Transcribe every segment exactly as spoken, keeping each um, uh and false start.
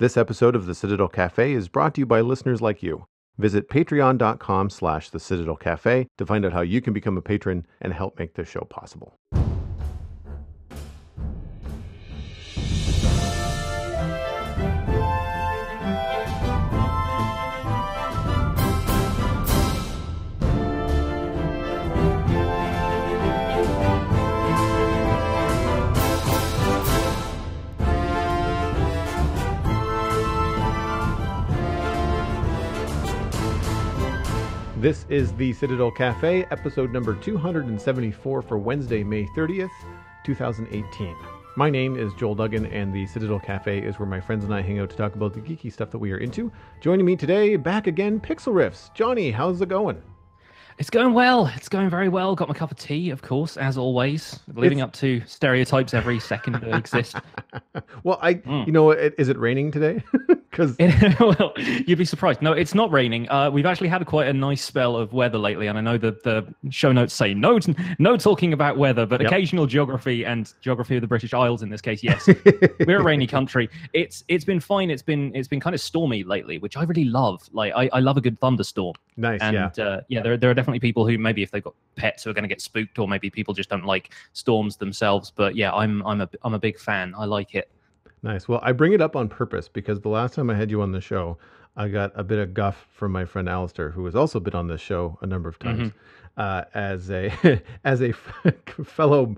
This episode of the Citadel Cafe is brought to you by listeners like you. Visit patreon.com slash the Citadel Cafe to find out how you can become a patron and help make this show possible. This is the Citadel Cafe, episode number two hundred seventy-four for Wednesday, May thirtieth, twenty eighteen. My name is Joel Duggan, and the Citadel Cafe is where my friends and I hang out to talk about the geeky stuff that we are into. Joining me today, back again, Pixel Riffs. Johnny, how's it going? It's going well. It's going very well. Got my cup of tea, of course, as always. Living it's... up to stereotypes every second that exist. Well, I, mm. you know, is it raining today? Because well, you'd be surprised. No, it's not raining. Uh, we've actually had quite a nice spell of weather lately, and I know that the show notes say no, no talking about weather, but yep. Occasional geography and geography of the British Isles in this case. Yes, we're a rainy country. It's it's been fine. It's been it's been kind of stormy lately, which I really love. Like I, I love a good thunderstorm. Nice. And yeah. Uh, yeah, there there are definitely people who maybe if they've got pets who are going to get spooked, or maybe people just don't like storms themselves. But yeah, I'm I'm a I'm a big fan. I like it. Nice. Well, I bring it up on purpose because the last time I had you on the show, I got a bit of guff from my friend Alistair, who has also been on this show a number of times, mm-hmm. uh, as a as a fellow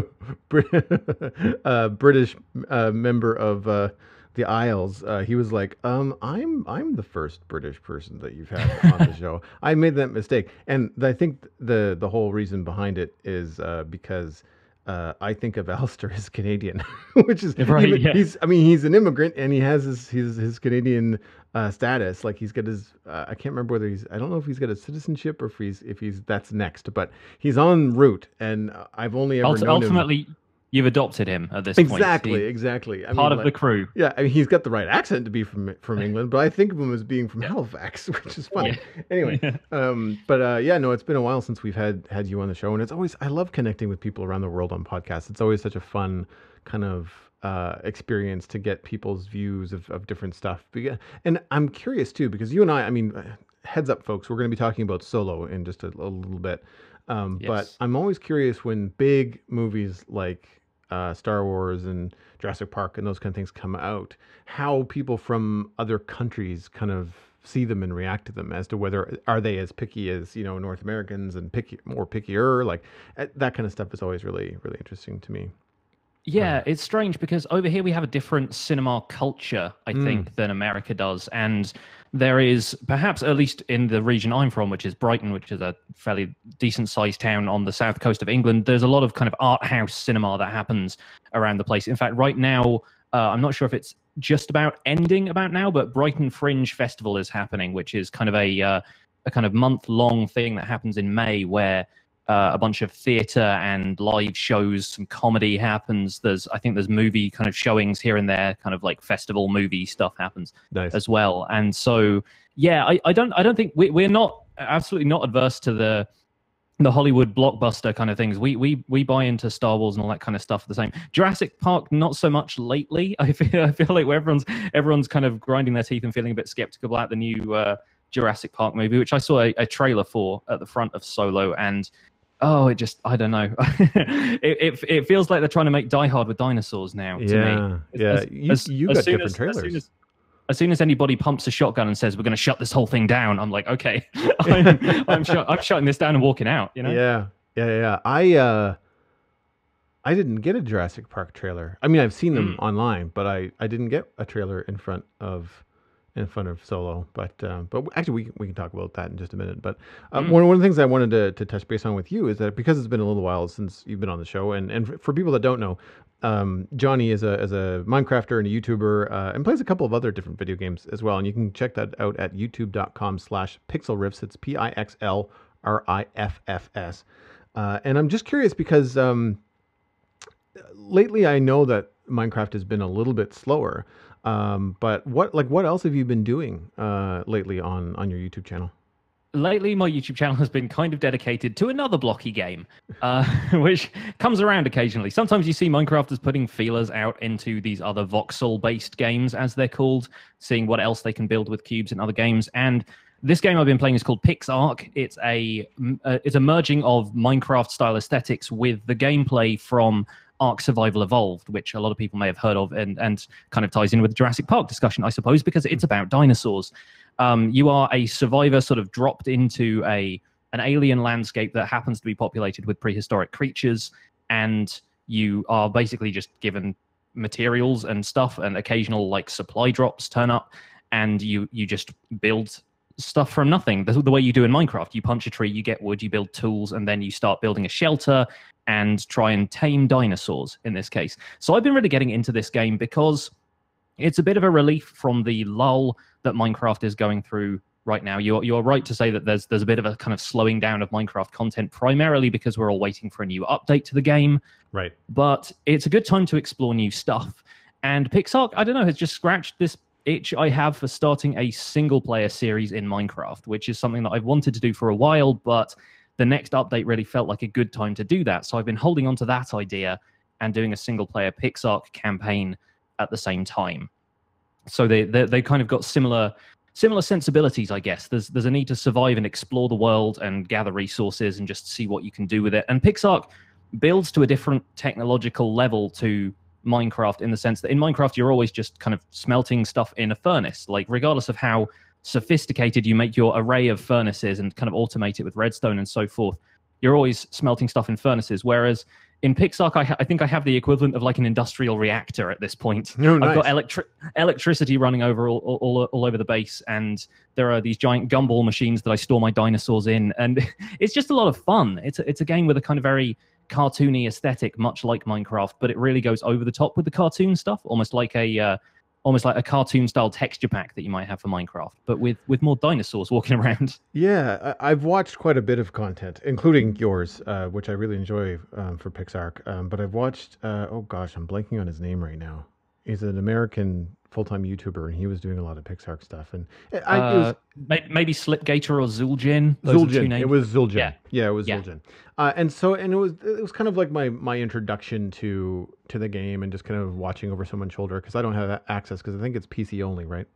uh, British uh, member of uh, the Isles. Uh, he was like, um, "I'm I'm the first British person that you've had on the show." I made that mistake, and I think the the whole reason behind it is uh, because. Uh, I think of Alistair as Canadian, which is right. He, yeah. He's, I mean, he's an immigrant and he has his his, his Canadian uh, status. Like he's got his, uh, I can't remember whether he's, I don't know if he's got a citizenship or if he's if he's that's next. But he's en route, and I've only ever Ult- known ultimately. Him. You've adopted him at this exactly, point. Exactly, exactly. I part mean, of like, the crew. Yeah, I mean, he's got the right accent to be from from England, but I think of him as being from Halifax, which is funny. Yeah. Anyway, yeah. um, but uh, yeah, no, it's been a while since we've had had you on the show, and it's always I love connecting with people around the world on podcasts. It's always such a fun kind of uh, experience to get people's views of, of different stuff. And I'm curious too, because you and I, I mean, heads up, folks, we're going to be talking about Solo in just a, a little bit. Um, yes. But I'm always curious when big movies like Uh, Star Wars and Jurassic Park and those kind of things come out, how people from other countries kind of see them and react to them as to whether are they as picky as, you know, North Americans and picky, more pickier, like that kind of stuff is always really, really interesting to me. Yeah, um, it's strange because over here we have a different cinema culture, I mm. think, than America does. And there is, perhaps at least in the region I'm from, which is Brighton, which is a fairly decent-sized town on the south coast of England, there's a lot of kind of art house cinema that happens around the place. In fact, right now, uh, I'm not sure if it's just about ending about now, but Brighton Fringe Festival is happening, which is kind of a, uh, a kind of month-long thing that happens in May where Uh, a bunch of theatre and live shows, some comedy happens. There's, I think, there's movie kind of showings here and there, kind of like festival movie stuff happens nice. as well. And so, yeah, I, I don't, I don't think we, we're not absolutely not adverse to the the Hollywood blockbuster kind of things. We we we buy into Star Wars and all that kind of stuff the same. Jurassic Park, not so much lately. I feel I feel like everyone's everyone's kind of grinding their teeth and feeling a bit skeptical about the new uh, Jurassic Park movie, which I saw a, a trailer for at the front of Solo, and oh, it just, I don't know. it, it it feels like they're trying to make Die Hard with dinosaurs now, to yeah, me. Yeah, as, you, as, you as got different as, trailers. As soon as, as soon as anybody pumps a shotgun and says, we're going to shut this whole thing down, I'm like, okay, I'm, I'm, shut, I'm shutting this down and walking out, you know? Yeah, yeah, yeah. I, uh, I didn't get a Jurassic Park trailer. I mean, I've seen them mm. online, but I, I didn't get a trailer in front of... in front of Solo, but um, but actually we we can talk about that in just a minute. But uh, mm. one one of the things I wanted to, to touch base on with you is that because it's been a little while since you've been on the show, and, and for people that don't know, um, Johnny is a is a Minecrafter and a YouTuber uh, and plays a couple of other different video games as well. And you can check that out at youtube dot com slash pixel riffs. It's P I X L R I F F S. Uh, and I'm just curious because um, lately I know that Minecraft has been a little bit slower. Um, but what, like, what else have you been doing, uh, lately on, on your YouTube channel? lately my YouTube channel has been kind of dedicated to another blocky game, uh, which comes around occasionally. Sometimes you see Minecrafters putting feelers out into these other voxel-based games, as they're called, seeing what else they can build with cubes in other games. And this game I've been playing is called PixARK. It's a uh, it's a merging of Minecraft-style aesthetics with the gameplay from Ark Survival Evolved, which a lot of people may have heard of, and, and kind of ties in with the Jurassic Park discussion, I suppose, because it's about dinosaurs. Um, you are a survivor sort of dropped into a an alien landscape that happens to be populated with prehistoric creatures, and you are basically just given materials and stuff, and occasional like supply drops turn up, and you you just build stuff from nothing. The, the way you do in Minecraft, you punch a tree, you get wood, you build tools, and then you start building a shelter and try and tame dinosaurs in this case. So I've been really getting into this game because it's a bit of a relief from the lull that Minecraft is going through right now. You're you're right to say that there's there's a bit of a kind of slowing down of Minecraft content, primarily because we're all waiting for a new update to the game. Right. But it's a good time to explore new stuff. And PixARK, I don't know, has just scratched this itch I have for starting a single-player series in Minecraft, which is something that I've wanted to do for a while, but the next update really felt like a good time to do that. So I've been holding on to that idea and doing a single-player PixARK campaign at the same time. So they they they kind of got similar similar sensibilities, I guess. There's there's a need to survive and explore the world and gather resources and just see what you can do with it. And PixARK builds to a different technological level to Minecraft, in the sense that in Minecraft you're always just kind of smelting stuff in a furnace. Like, regardless of how sophisticated you make your array of furnaces and kind of automate it with redstone and so forth, you're always smelting stuff in furnaces. Whereas in PixARK, I, ha- I think I have the equivalent of like an industrial reactor at this point. Oh, nice. I've got electri- electricity running over all, all, all over the base, and there are these giant gumball machines that I store my dinosaurs in, and it's just a lot of fun. It's a, it's a game with a kind of very cartoony aesthetic, much like Minecraft, but it really goes over the top with the cartoon stuff, almost like a uh, almost like a cartoon style texture pack that you might have for Minecraft, but with with more dinosaurs walking around. Yeah, I, I've watched quite a bit of content, including yours, uh, which I really enjoy um, for PixARK. Um, but I've watched, uh, oh gosh, I'm blanking on his name right now. He's an American full-time YouTuber, and he was doing a lot of PixARK stuff. And I, uh, it was, maybe, maybe Slipgator or Zul'jin. Those are two Zul'jin. names. It was Zul'jin. Yeah, yeah it was yeah. Zul'jin. Uh, and so, and it was it was kind of like my my introduction to to the game, and just kind of watching over someone's shoulder, because I don't have access, because I think it's P C only, right?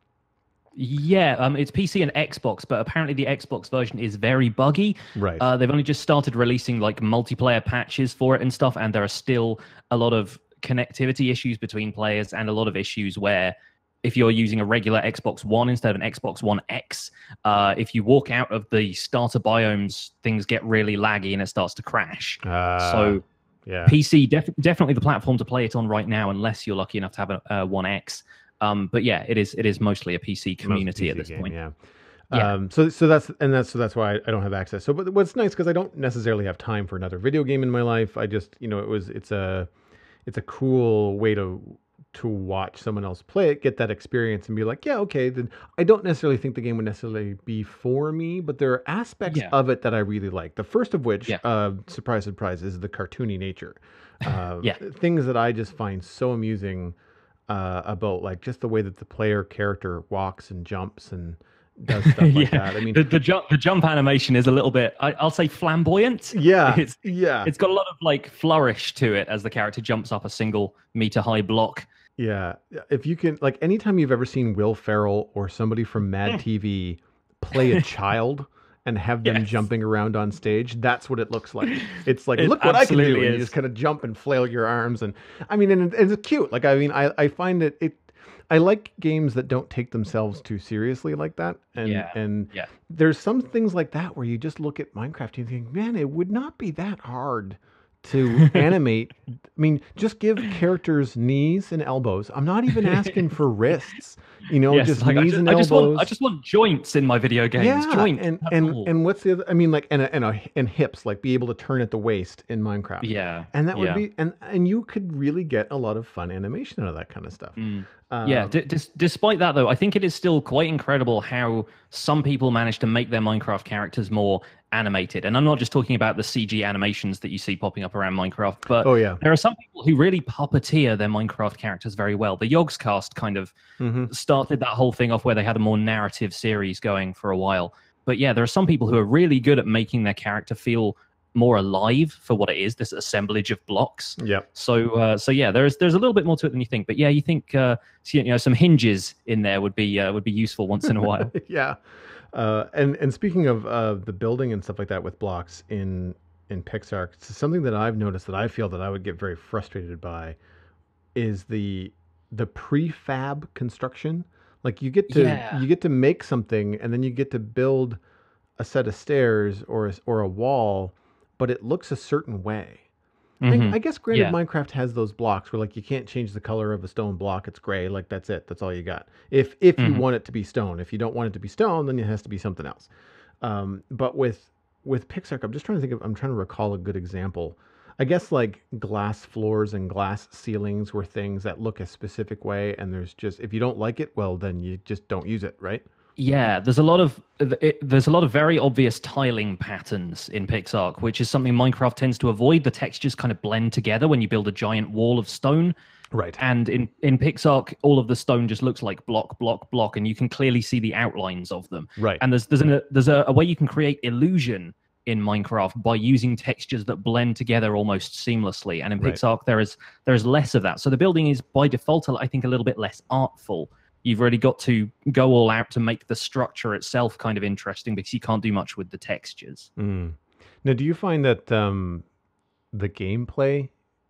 Yeah, um, it's P C and Xbox, but apparently the Xbox version is very buggy. Right. Uh, they've only just started releasing like multiplayer patches for it and stuff, and there are still a lot of connectivity issues between players, and a lot of issues where if you're using a regular Xbox One instead of an Xbox One X, uh, if you walk out of the starter biomes, things get really laggy and it starts to crash. Uh, so yeah. P C, def- definitely the platform to play it on right now, unless you're lucky enough to have a, a One X. Um, but yeah, it is it is mostly a P C community P C at this game, point. Yeah. Yeah. Um, so so that's and that's so that's why I, I don't have access. So, but what's nice, because I don't necessarily have time for another video game in my life. I just, you know, it was it's a it's a cool way to to watch someone else play it, get that experience, and be like, yeah, okay, then I don't necessarily think the game would necessarily be for me, but there are aspects Yeah. of it that I really like. The first of which, Yeah. uh, surprise, surprise, is the cartoony nature. Uh, Yeah. Things that I just find so amusing uh, about, like, just the way that the player character walks and jumps and does stuff like yeah. that. I mean, the, the jump the jump animation is a little bit, I, I'll say, flamboyant. yeah, It's yeah, it's got a lot of like flourish to it as the character jumps up a single meter high block. yeah. If you can, like, anytime you've ever seen Will Ferrell or somebody from Mad T V play a child and have them Yes. jumping around on stage, that's what it looks like. It's like, It look what I can do, absolutely and you is. just kind of jump and flail your arms, and I mean, and it- it's cute. Like, I mean, I I find it it. I like games that don't take themselves too seriously like that, and Yeah, and yeah. there's some things like that where you just look at Minecraft and you think, man, it would not be that hard to animate. I mean, just give characters knees and elbows. I'm not even asking for wrists. You know, Yes, just like, I knees just, and I elbows. just want I just want joints in my video games. yeah, Joints. and That's and all. and what's the other? I mean, like, and a, and a, and hips, like, be able to turn at the waist in Minecraft. yeah. And that would yeah. be, and and you could really get a lot of fun animation out of that kind of stuff. Mm. Um, Yeah, d- dis- despite that, though, I think it is still quite incredible how some people manage to make their Minecraft characters more animated. And I'm not just talking about the C G animations that you see popping up around Minecraft, but Oh yeah. there are some people who really puppeteer their Minecraft characters very well. The Yogscast kind of hmm started that whole thing off where they had a more narrative series going for a while. But yeah, there are some people who are really good at making their character feel more alive for what it is, this assemblage of blocks. Yeah. So uh, so yeah, there's there's a little bit more to it than you think. But yeah, you think uh, you know some hinges in there would be uh, would be useful once in a while. Yeah. Uh, and and speaking of uh, the building and stuff like that with blocks in in Pixar, something that I've noticed that I feel that I would get very frustrated by is the the prefab construction. Like you get to Yeah. you get to make something and then you get to build a set of stairs or a, or a wall, but it looks a certain way. I, Hmm. I guess granted Yeah. Minecraft has those blocks where like you can't change the color of a stone block. It's gray. Like that's it. That's all you got. If if you Hmm. want it to be stone. If you don't want it to be stone, then it has to be something else. Um, but with with Pixar, I'm just trying to think of I'm trying to recall a good example. I guess like glass floors and glass ceilings were things that look a specific way, and there's just if you don't like it, well then you just don't use it, right? Yeah, there's a lot of it, there's a lot of very obvious tiling patterns in PixArk, which is something Minecraft tends to avoid. The textures kind of blend together when you build a giant wall of stone. Right. And in in PixArk, all of the stone just looks like block, block, block, and you can clearly see the outlines of them. Right. And there's there's an, there's a, a way you can create illusion in Minecraft by using textures that blend together almost seamlessly. And in Right. PixArk, there is there is less of that. So the building is by default, I think, a little bit less artful. You've really got to go all out to make the structure itself kind of interesting because you can't do much with the textures. Mm. Now, do you find that um, the gameplay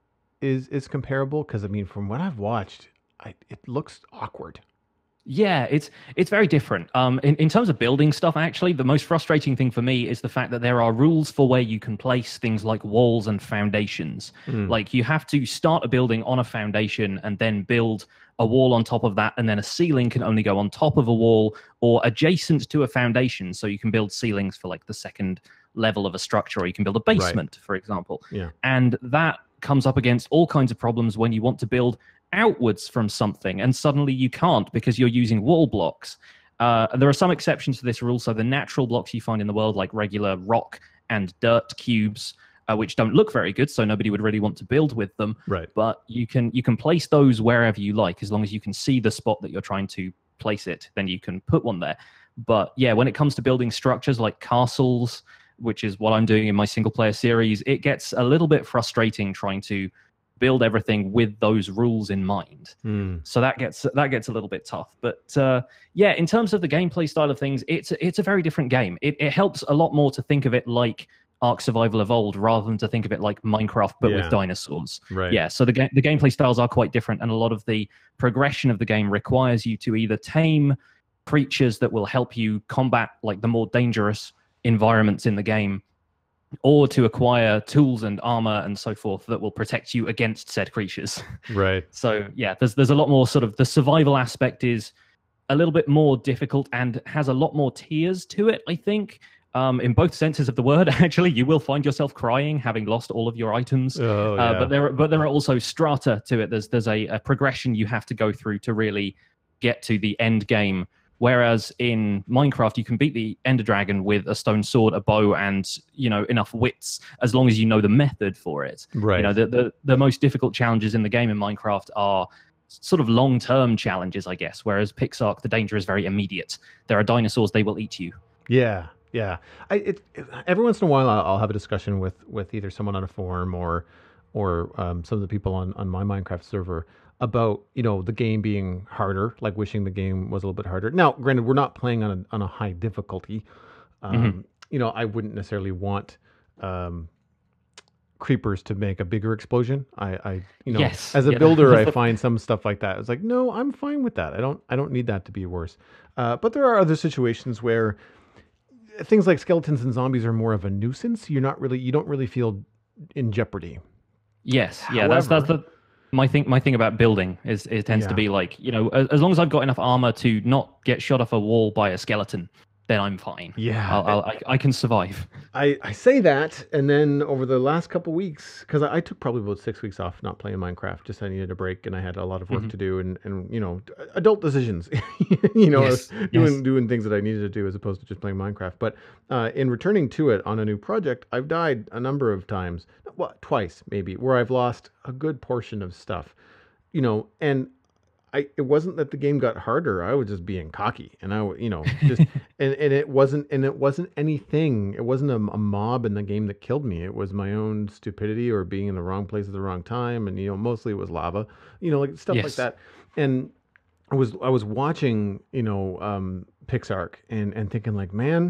is is comparable? Because I mean, from what I've watched, I, it looks awkward. Yeah, it's it's very different. Um, in, in terms of building stuff, actually, the most frustrating thing for me is the fact that there are rules for where you can place things like walls and foundations. Mm. Like you have to start a building on a foundation and then build a wall on top of that, and then a ceiling can only go on top of a wall or adjacent to a foundation. So you can build ceilings for like the second level of a structure, or you can build a basement, for example. Yeah. And that comes up against all kinds of problems when you want to build outwards from something, and suddenly you can't because you're using wall blocks. Uh, there are some exceptions to this rule. So the natural blocks you find in the world, like regular rock and dirt cubes, uh, which don't look very good, so nobody would really want to build with them. Right. But you can you can place those wherever you like, as long as you can see the spot that you're trying to place it. Then you can put one there. But yeah, when it comes to building structures like castles, which is what I'm doing in my single player series, it gets a little bit frustrating trying to build everything with those rules in mind. Mm. So that gets that gets a little bit tough. But uh, yeah, in terms of the gameplay style of things, it's it's a very different game. It it helps a lot more to think of it like Ark Survival Evolved rather than to think of it like Minecraft but Yeah. with dinosaurs. Right. Yeah, so the game the gameplay styles are quite different, and a lot of the progression of the game requires you to either tame creatures that will help you combat like the more dangerous environments in the game, or to acquire tools and armor and so forth that will protect you against said creatures. Right. So yeah, there's there's a lot more sort of the survival aspect is a little bit more difficult and has a lot more tiers to it, I think. Um, in both senses of the word, actually, you will find yourself crying having lost all of your items. Oh, Uh, yeah. but there, are, but there are also strata to it. There's there's a, a progression you have to go through to really get to the end game. Whereas in Minecraft, you can beat the Ender Dragon with a stone sword, a bow, and you know enough wits, as long as you know the method for it. Right. You know the the, the most difficult challenges in the game in Minecraft are sort of long term challenges, I guess. Whereas Pixark, the danger is very immediate. There are dinosaurs; they will eat you. Yeah, yeah. I it, it- every once in a while I'll, I'll have a discussion with with either someone on a forum or or um, some of the people on on my Minecraft server about you know the game being harder, like wishing the game was a little bit harder. Now, granted, we're not playing on a on a high difficulty. Um, Mhm. You know, I wouldn't necessarily want um, creepers to make a bigger explosion. I, I you know, Yes, as a yeah. builder, I find some stuff like that. It's like, no, I'm fine with that. I don't I don't need that to be worse. Uh, but there are other situations where things like skeletons and zombies are more of a nuisance. You're not really, you don't really feel in jeopardy. Yes, yeah, that's that's However- the my thing. My thing about building is it tends to Yeah. be like you know, as, as long as I've got enough armor to not get shot off a wall by a skeleton, then I'm fine. Yeah. I'll, I'll, I I can survive. I, I say that, and then over the last couple weeks, because I, I took probably about six weeks off not playing Minecraft, just I needed a break, and I had a lot of work Mhm. to do, and, and you know, adult decisions, you know, Yes, doing yes. doing things that I needed to do as opposed to just playing Minecraft. But uh, in returning to it on a new project, I've died a number of times, well, twice maybe, where I've lost a good portion of stuff, you know, and I it wasn't that the game got harder. I was just being cocky, and I, w- you know, just and and it wasn't and it wasn't anything. It wasn't a, a mob in the game that killed me. It was my own stupidity or being in the wrong place at the wrong time, and you know, mostly it was lava, you know, like stuff like Yes. that. And I was I was watching, you know, um, Pixark and and thinking like, man,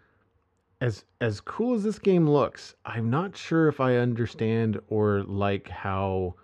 as as cool as this game looks, I'm not sure if I understand or like how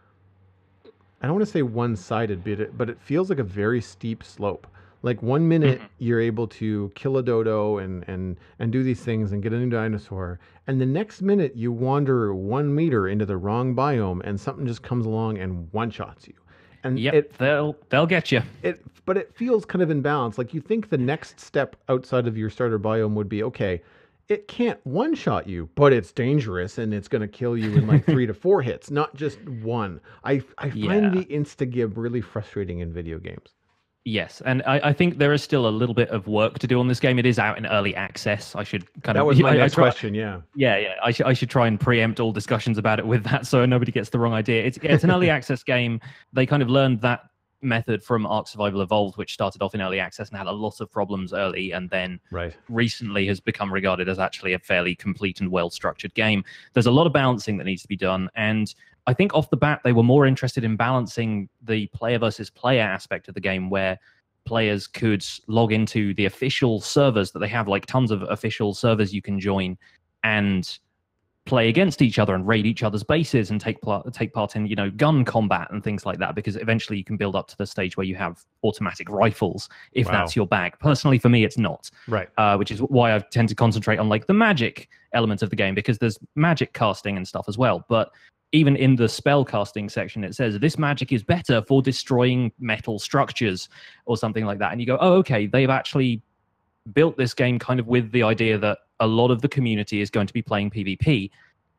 I don't want to say one-sided, but it, but it feels like a very steep slope. Like one minute Mhm. you're able to kill a dodo and and and do these things and get a new dinosaur, and the next minute you wander one meter into the wrong biome and something just comes along and one-shots you. And Yep, it they'll they'll get you. it but it feels kind of imbalanced. Like you think the next step outside of your starter biome would be okay. It can't one shot you, but it's dangerous and it's going to kill you in like three to four hits, not just one. I I find Yeah. the insta gib really frustrating in video games. Yes, and I, I think there is still a little bit of work to do on this game. It is out in early access. I should kind That of. was my I, I next try- question. Yeah. Yeah, yeah. I should I should try and preempt all discussions about it with that, so nobody gets the wrong idea. It's it's an early access game. They kind of learned that method from Ark Survival Evolved, which started off in early access and had a lot of problems early, and then Right. recently has become regarded as actually a fairly complete and well structured game. There's a lot of balancing that needs to be done, and I think off the bat they were more interested in balancing the player versus player aspect of the game, where players could log into the official servers that they have, like tons of official servers you can join, and play against each other and raid each other's bases and take part take part in, you know, gun combat and things like that, because eventually you can build up to the stage where you have automatic rifles if Wow. that's your bag. Personally, for me, it's not, Right. uh, which is why I tend to concentrate on like the magic element of the game, because there's magic casting and stuff as well. But even in the spell casting section, it says this magic is better for destroying metal structures or something like that. And you go, oh, okay, they've actually built this game kind of with the idea that a lot of the community is going to be playing PvP,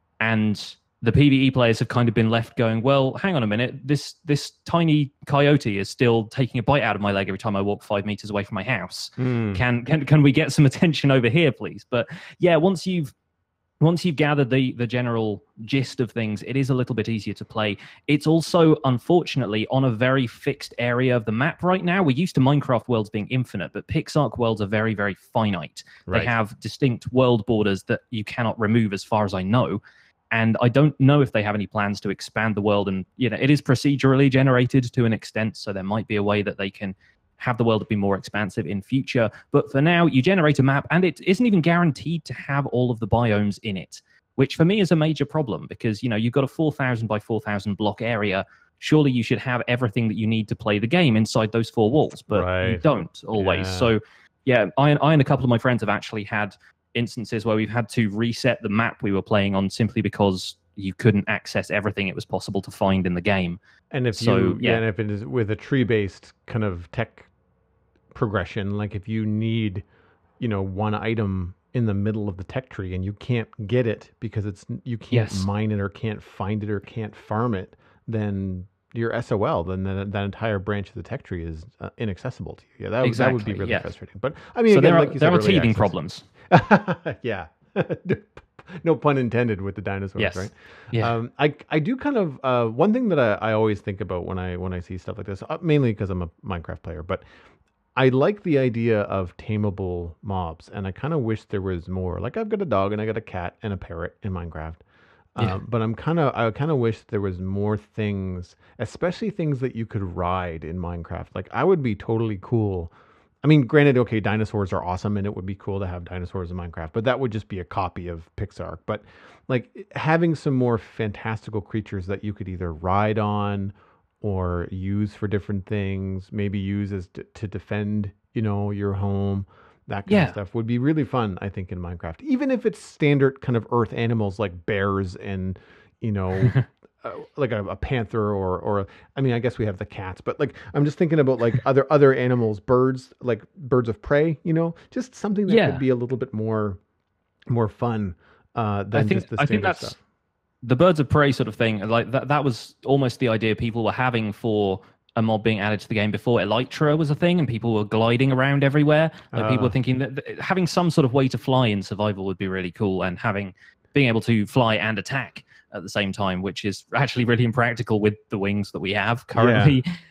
and the PvE players have kind of been left going, well, hang on a minute, this this tiny coyote is still taking a bite out of my leg every time I walk five meters away from my house. Mm. Can can can we get some attention over here, please? But yeah, once you've once you've gathered the the general gist of things, it is a little bit easier to play. It's also, unfortunately, on a very fixed area of the map right now. We're used to Minecraft worlds being infinite, but Pixark worlds are very, very finite. Right. They have distinct world borders that you cannot remove, as far as I know. And I don't know if they have any plans to expand the world. And, you know, it is procedurally generated to an extent, so there might be a way that they can have the world be more expansive in future. But for now, you generate a map, and it isn't even guaranteed to have all of the biomes in it, which for me is a major problem, because, you know, you've got a four thousand by four thousand block area. Surely you should have everything that you need to play the game inside those four walls, but you Right. don't always. Yeah. So, yeah, I, I and a couple of my friends have actually had instances where we've had to reset the map we were playing on simply because you couldn't access everything it was possible to find in the game. And if So, you yeah, yeah. and if it is with a tree-based kind of tech progression, like if you need, you know, one item in the middle of the tech tree and you can't get it because it's you can't Yes. mine it or can't find it or can't farm it, then you're S O L. Then that, that entire branch of the tech tree is uh, inaccessible to you. Yeah, that, would- that would be Exactly, really yes. frustrating. But I mean, So again, there are, like you there said, are early teething access. problems. Yeah. No pun intended with the dinosaurs, Yes. right? Yeah. Um, I I do kind of uh, one thing that I, I always think about when I when I see stuff like this, uh, mainly because I'm a Minecraft player, but I like the idea of tameable mobs, and I kind of wish there was more. Like I've got a dog and I got a cat and a parrot in Minecraft, Yeah. um, but I'm kind of I kind of wish there was more things, especially things that you could ride in Minecraft. Like I would be totally cool. I mean, granted, okay, dinosaurs are awesome, and it would be cool to have dinosaurs in Minecraft, but that would just be a copy of Pixar. But like having some more fantastical creatures that you could either ride on or use for different things, maybe use as d- to defend, you know, your home, that kind Yeah. of stuff would be really fun, I think, in Minecraft. Even if it's standard kind of earth animals like bears and, you know, uh, like a, a panther or or I mean, I guess we have the cats, but like I'm just thinking about like other other animals, birds, like birds of prey, you know, just something that Yeah. could be a little bit more more fun uh, than I think just the I standard think that's stuff. the birds of prey sort of thing. Like that, that was almost the idea people were having for a mob being added to the game before Elytra was a thing, and people were gliding around everywhere. Like people Ah. were thinking that that having some sort of way to fly in survival would be really cool, and having being able to fly and attack at the same time, which is actually really impractical with the wings that we have currently.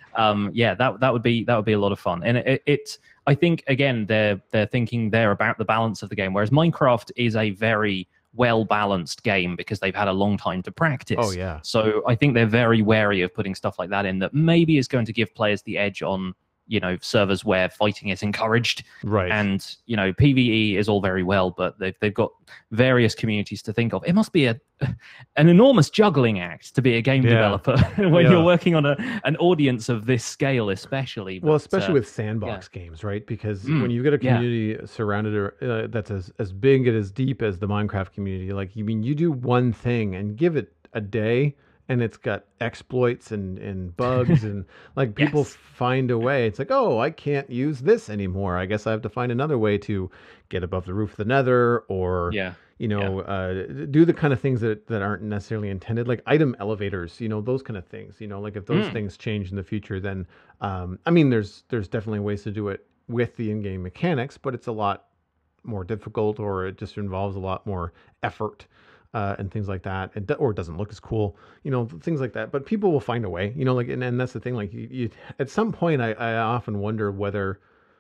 um, yeah, that that would be that would be a lot of fun. And it, it I think again they're they're thinking there about the balance of the game, whereas Minecraft is a very well balanced game because they've had a long time to practice. Oh yeah. So I think they're very wary of putting stuff like that in that maybe is going to give players the edge on, you know, servers where fighting is encouraged. Right. And, you know, PvE is all very well, but they've they've got various communities to think of. It must be a an enormous juggling act to be a game yeah. developer when yeah. you're working on a an audience of this scale, especially. But, well, especially uh, with sandbox yeah. games, right? Because mm, when you get a community yeah. surrounded uh, that's as, as big and as deep as the Minecraft community, like, you mean you do one thing and give it a day, and it's got exploits and, and bugs and like people yes. find a way. It's like, oh, I can't use this anymore. I guess I have to find another way to get above the roof of the nether, or, yeah. you know, yeah. uh, do the kind of things that, that aren't necessarily intended, like item elevators, you know, those kind of things, you know, like if those mm. things change in the future, then, um, I mean, there's, there's definitely ways to do it with the in-game mechanics, but it's a lot more difficult, or it just involves a lot more effort. Uh, and things like that, and or it doesn't look as cool, you know, things like that. But people will find a way, you know, like, and, and that's the thing. Like, you, you at some point, I, I often wonder whether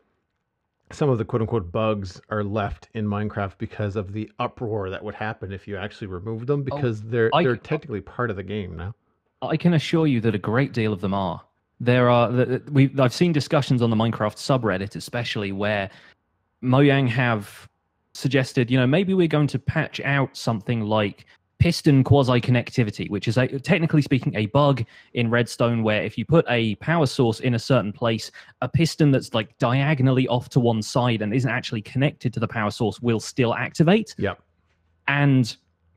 some of the quote unquote bugs are left in Minecraft because of the uproar that would happen if you actually removed them, because oh, they're I, they're technically part of the game now. I can assure you that a great deal of them are. There are we I've seen discussions on the Minecraft subreddit, especially where Mojang have suggested, you know, maybe we're going to patch out something like piston quasi-connectivity, which is, a, technically speaking, a bug in Redstone where if you put a power source in a certain place, a piston that's like diagonally off to one side and isn't actually connected to the power source will still activate. Yep. And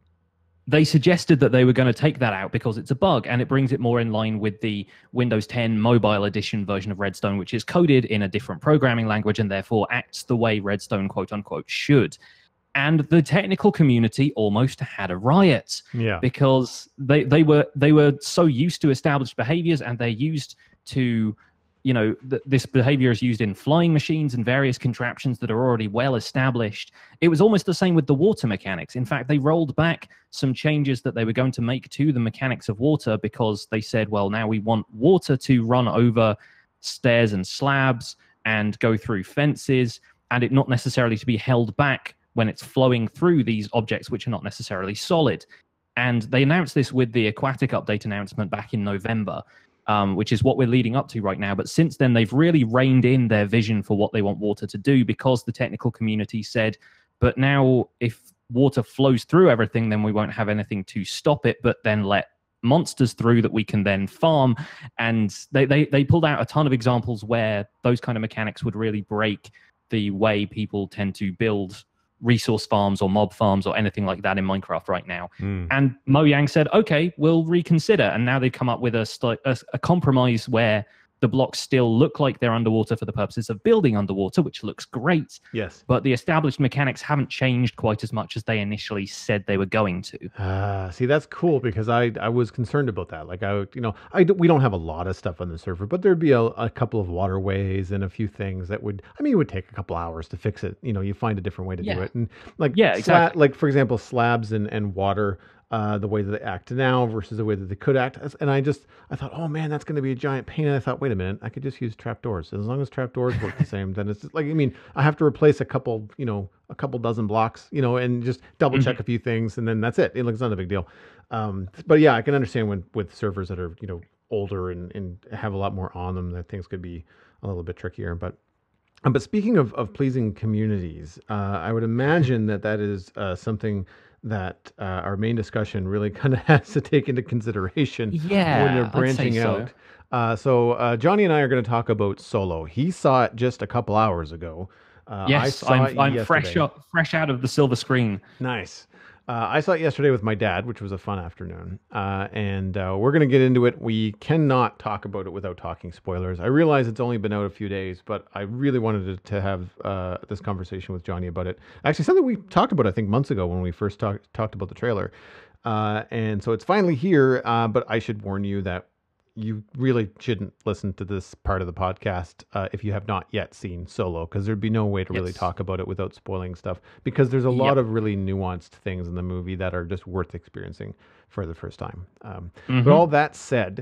they suggested that they were going to take that out because it's a bug, and it brings it more in line with the Windows ten Mobile Edition version of Redstone, which is coded in a different programming language and therefore acts the way Redstone quote-unquote should. And the technical community almost had a riot, yeah, because they, they were they were so used to established behaviors, and they're used to, you know, th- this behavior is used in flying machines and various contraptions that are already well established. It was almost the same with the water mechanics. In fact, they rolled back some changes that they were going to make to the mechanics of water because they said, well, now we want water to run over stairs and slabs and go through fences, and it not necessarily to be held back when it's flowing through these objects which are not necessarily solid. And they announced this with the aquatic update announcement back in November. Um, which is what we're leading up to right now. But since then, they've really reined in their vision for what they want water to do, because the technical community said, but now if water flows through everything, then we won't have anything to stop it, but then let monsters through that we can then farm. And they, they, they pulled out a ton of examples where those kind of mechanics would really break the way people tend to build resource farms or mob farms or anything like that in Minecraft right now. Mm. And Mojang said, okay, we'll reconsider. And now they've come up with a, st- a, a compromise where the blocks still look like they're underwater for the purposes of building underwater, which looks great. Yes. But the established mechanics haven't changed quite as much as they initially said they were going to. Ah, uh, see, that's cool, because I, I was concerned about that. Like, I, you know, I we don't have a lot of stuff on the server, but there'd be a, a couple of waterways and a few things that would, I mean, it would take a couple hours to fix it. You know, you find a different way to yeah. do it. And like, yeah, exactly. Sla- like for example, slabs and, and water, Uh, the way that they act now versus the way that they could act. And I just, I thought, oh man, that's going to be a giant pain. And I thought, wait a minute, I could just use trapdoors. As long as trapdoors work the same, then it's just like, I mean, I have to replace a couple, you know, a couple dozen blocks, you know, and just double check mm-hmm. a few things, and then that's it. It looks not a big deal. Um, but yeah, I can understand when with servers that are, you know, older and, and have a lot more on them, that things could be a little bit trickier. But Um, but speaking of, of pleasing communities, uh, I would imagine that that is uh, something that uh, our main discussion really kind of has to take into consideration yeah, when they're branching so. out. Uh, so uh, Johnny and I are going to talk about Solo. He saw it just a couple hours ago. Uh, yes, I saw I'm, it I'm yesterday. fresh up, fresh out of the silver screen. Nice. Uh, I saw it yesterday with my dad, which was a fun afternoon. Uh, and uh, we're going to get into it. We cannot talk about it without talking spoilers. I realize it's only been out a few days, but I really wanted to, to have uh, this conversation with Johnny about it. Actually, something we talked about, I think, months ago when we first talk, talked about the trailer. Uh, and so it's finally here, uh, but I should warn you that you really shouldn't listen to this part of the podcast uh, if you have not yet seen Solo, because there'd be no way to really yes. talk about it without spoiling stuff, because there's a lot yep. of really nuanced things in the movie that are just worth experiencing for the first time. Um, mm-hmm. But all that said,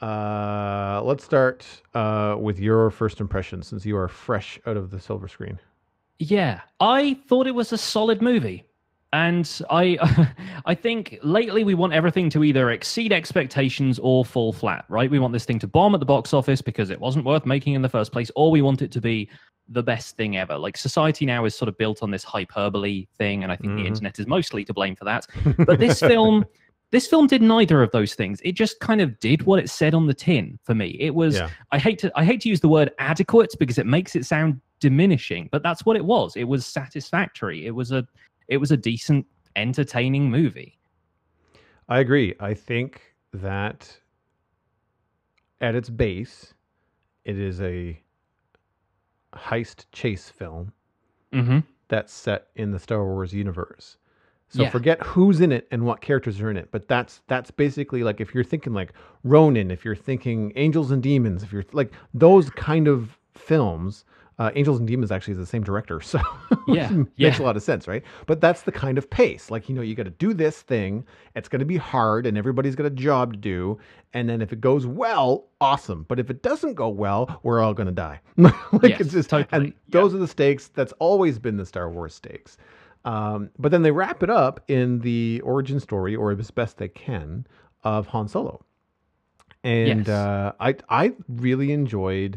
Uh, let's start uh, with your first impression, since you are fresh out of the silver screen. Yeah, I thought it was a solid movie. And I I think lately we want everything to either exceed expectations or fall flat, right? We want this thing to bomb at the box office because it wasn't worth making in the first place, or we want it to be the best thing ever. Like, society now is sort of built on this hyperbole thing, and I think mm-hmm. the internet is mostly to blame for that. But this film... This film did neither of those things. It just kind of did what it said on the tin for me. It was yeah. I hate to I hate to use the word adequate because it makes it sound diminishing, but that's what it was. It was satisfactory. It was a it was a decent, entertaining movie. I agree. I think that at its base, it is a heist chase film mm-hmm. that's set in the Star Wars universe. So yeah. forget who's in it and what characters are in it, but that's that's basically like, if you're thinking like Ronin, if you're thinking Angels and Demons, if you're like those kind of films. Uh, Angels and Demons actually is the same director, so yeah, makes yeah. a lot of sense, right? But that's the kind of pace. Like, you know, you got to do this thing. It's going to be hard, and everybody's got a job to do. And then if it goes well, awesome. But if it doesn't go well, we're all going to die. like yes, it's just, totally. and those yeah. are the stakes. That's always been the Star Wars stakes. Um, but then they wrap it up in the origin story, or as best they can, of Han Solo. And yes. uh, I I really enjoyed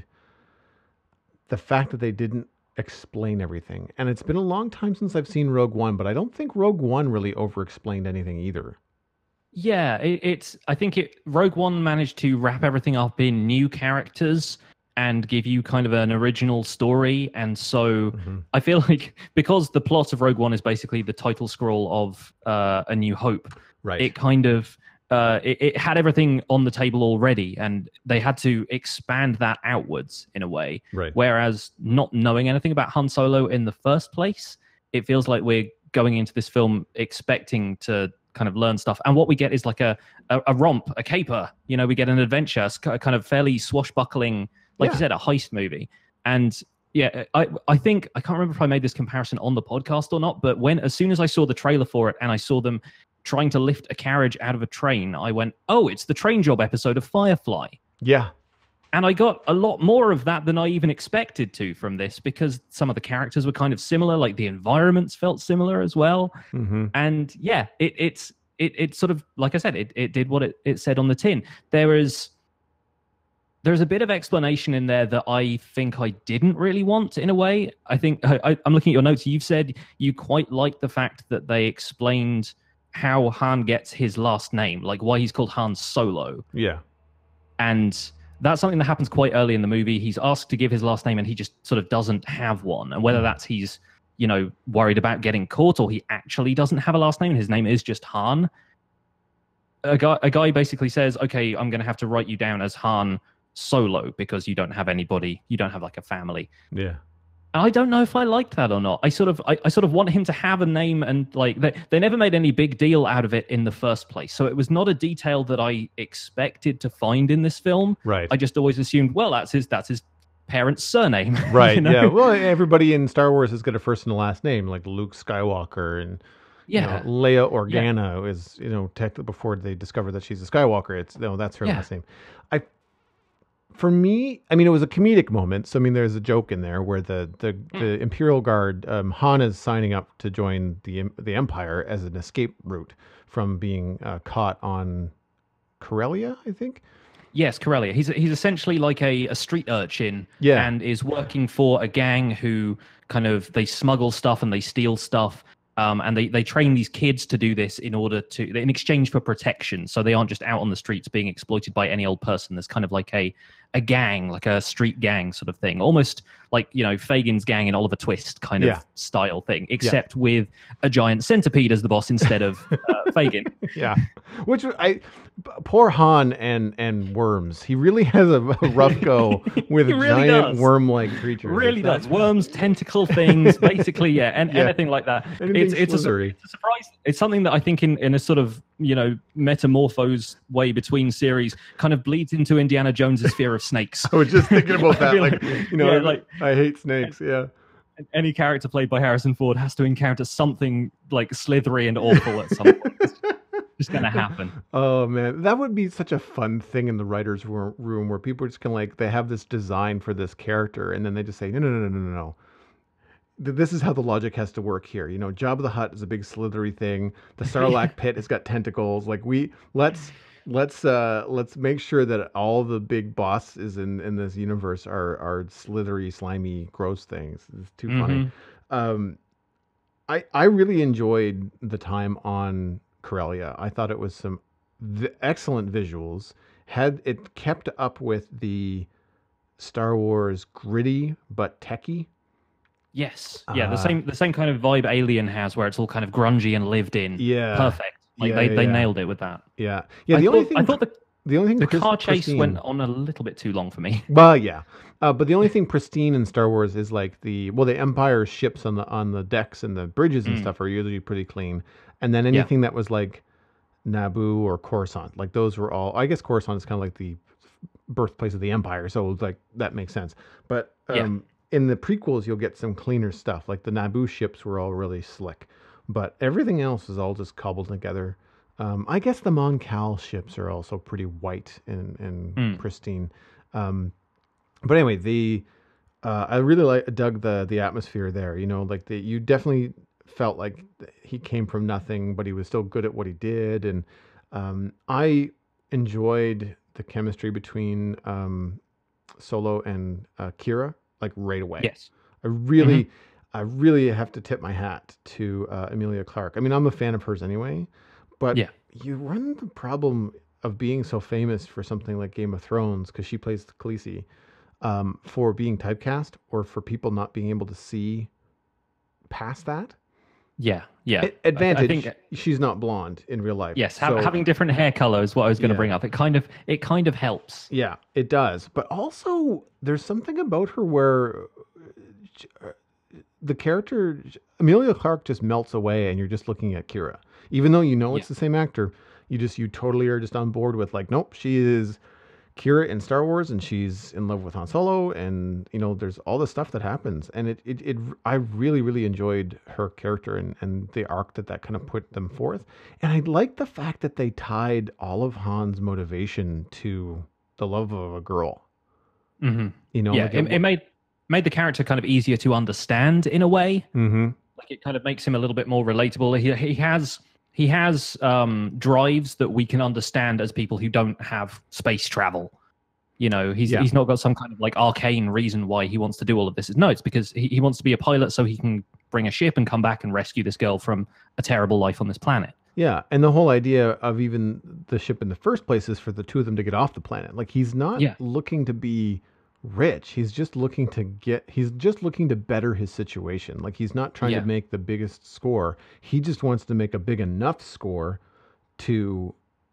the fact that they didn't explain everything. And it's been a long time since I've seen Rogue One, but I don't think Rogue One really over-explained anything either. Yeah, it, it's. I think it Rogue One managed to wrap everything up in new characters and give you kind of an original story. And so mm-hmm. I feel like because the plot of Rogue One is basically the title scroll of uh, A New Hope, right? It kind of uh, it, it had everything on the table already, and they had to expand that outwards in a way. Right. Whereas not knowing anything about Han Solo in the first place, it feels like we're going into this film expecting to kind of learn stuff, and what we get is like a a, a romp, a caper. You know, we get an adventure, a kind of fairly swashbuckling. Like yeah. you said, a heist movie. And yeah, I I think, I can't remember if I made this comparison on the podcast or not, but when, as soon as I saw the trailer for it and I saw them trying to lift a carriage out of a train, I went, oh, it's the Train Job episode of Firefly. Yeah. And I got a lot more of that than I even expected to from this, because some of the characters were kind of similar, like the environments felt similar as well. Mm-hmm. And yeah, it, it's, it, it sort of, like I said, it, it did what it, it said on the tin. There is... There's a bit of explanation in there that I think I didn't really want, in a way. I think, I, I'm looking at your notes, you've said you quite like the fact that they explained how Han gets his last name, like why he's called Han Solo. Yeah. And that's something that happens quite early in the movie. He's asked to give his last name and he just sort of doesn't have one. And whether that's he's, you know, worried about getting caught, or he actually doesn't have a last name and his name is just Han. A guy, a guy basically says, okay, I'm going to have to write you down as Han Solo because you don't have anybody, you don't have like a family. Yeah. And I don't know if I liked that or not. I sort of I, I sort of want him to have a name, and like they, they never made any big deal out of it in the first place. So it was not a detail that I expected to find in this film. Right. I just always assumed, well, that's his that's his parents' surname. Right. You know? Yeah. Well, everybody in Star Wars has got a first and a last name, like Luke Skywalker and yeah, you know, Leia Organa yeah. is, you know, technically before they discover that she's a Skywalker. It's no, that's her yeah. last name. I For me, I mean, it was a comedic moment. So, I mean, there's a joke in there where the the, mm. the Imperial Guard, um, Han is signing up to join the the Empire as an escape route from being uh, caught on Corellia, I think. Yes, Corellia. He's he's essentially like a, a street urchin, yeah. and is working for a gang who kind of, they smuggle stuff and they steal stuff. Um, and they, they train these kids to do this in order to, in exchange for protection. So they aren't just out on the streets being exploited by any old person. There's kind of like a, a gang, like a street gang sort of thing. Almost like, you know, Fagin's gang in Oliver Twist kind yeah. of style thing, except yeah. with a giant centipede as the boss instead of uh, Fagin. Yeah. Which I, poor Han and, and worms. He really has a, a rough go with really giant does. worm-like creatures. Really does. Worms, tentacle things, basically, yeah, and yeah. anything like that. Anything it's it's a, it's a surprise. It's something that I think in, in a sort of, you know, metamorphose way between series kind of bleeds into Indiana Jones's fear of snakes. I was just thinking about that. Like, like, you know, yeah, I, like, I hate snakes. Yeah. Any character played by Harrison Ford has to encounter something like slithery and awful at some point. just gonna happen. Oh man, that would be such a fun thing in the writers' wor- room where people are just kind of like they have this design for this character, and then they just say, no, no, no, no, no, no, no. Th- This is how the logic has to work here. You know, Jabba the Hutt is a big slithery thing. The Yeah. Sarlacc pit has got tentacles. Like we let's let's uh let's make sure that all the big bosses in in this universe are are slithery, slimy, gross things. It's too funny. Hmm. Um, I I really enjoyed the time on Corellia. I thought it was some v- excellent visuals. Had it kept up with the Star Wars gritty but techy. Yes. Yeah, the Uh, same the same kind of vibe Alien has where it's all kind of grungy and lived in. yeah, Perfect. Like yeah, they, yeah, they yeah, nailed it with that. yeah, yeah. I The only thought I thing, thought the, the only thing, the pris- car chase went pristine. on a little bit too long for me. Well, yeah, uh, but the only thing pristine in Star Wars is like the well, the Empire ships on the on the decks and the bridges and Mm, stuff are usually pretty clean, and then yeah. anything that was like Naboo or Coruscant. Like those were all. I guess Coruscant is kind of like the birthplace of the Empire, so like that makes sense. But Yeah. um, in the prequels, you'll get some cleaner stuff. Like the Naboo ships were all really slick, but everything else is all just cobbled together. Um, I guess the Mon Cal ships are also pretty white and and Mm, pristine. Um, but anyway, the uh, I really like dug the the atmosphere there. You know, like the you definitely felt like he came from nothing, but he was still good at what he did, and um, I enjoyed the chemistry between um, Solo and uh, Kira like right away. yes. I Hmm. really, I really have to tip my hat to uh, Emilia Clarke. I mean, I'm a fan of hers anyway, but Yeah. you run the problem of being so famous for something like Game of Thrones because she plays Khaleesi, um, for being typecast or for people not being able to see past that. Yeah. Yeah. A- I, th- I think advantage, she's not blonde in real life, yes, ha so having different hair color is what I was going to yeah, bring up. It kind of it kind of helps. yeah, it does. But also, there's something about her where uh, the character Amelia Clark just melts away, and you're just looking at Kira, even though you know Yeah. it's the same actor. You just you totally are just on board with like, nope, she is Kira in Star Wars, and she's in love with Han Solo, and you know, there's all this stuff that happens, and it it, it I really really enjoyed her character and and the arc that that kind of put them forth, and I like the fact that they tied all of Han's motivation to the love of a girl. Hmm. You know, Yeah. like It, it. it made made the character kind of easier to understand in a way. Mm-hmm. Like it kind of makes him a little bit more relatable. He he has he has um, drives that we can understand as people who don't have space travel. You know, he's Yeah. he's not got some kind of like arcane reason why he wants to do all of this. No, it's because he, he wants to be a pilot so he can bring a ship and come back and rescue this girl from a terrible life on this planet. Yeah, and the whole idea of even the ship in the first place is for the two of them to get off the planet. Like he's not Yeah. looking to be rich. He's just looking to get he's just looking to better his situation. Like he's not trying to Yeah. make the biggest score. He just wants to make a big enough score to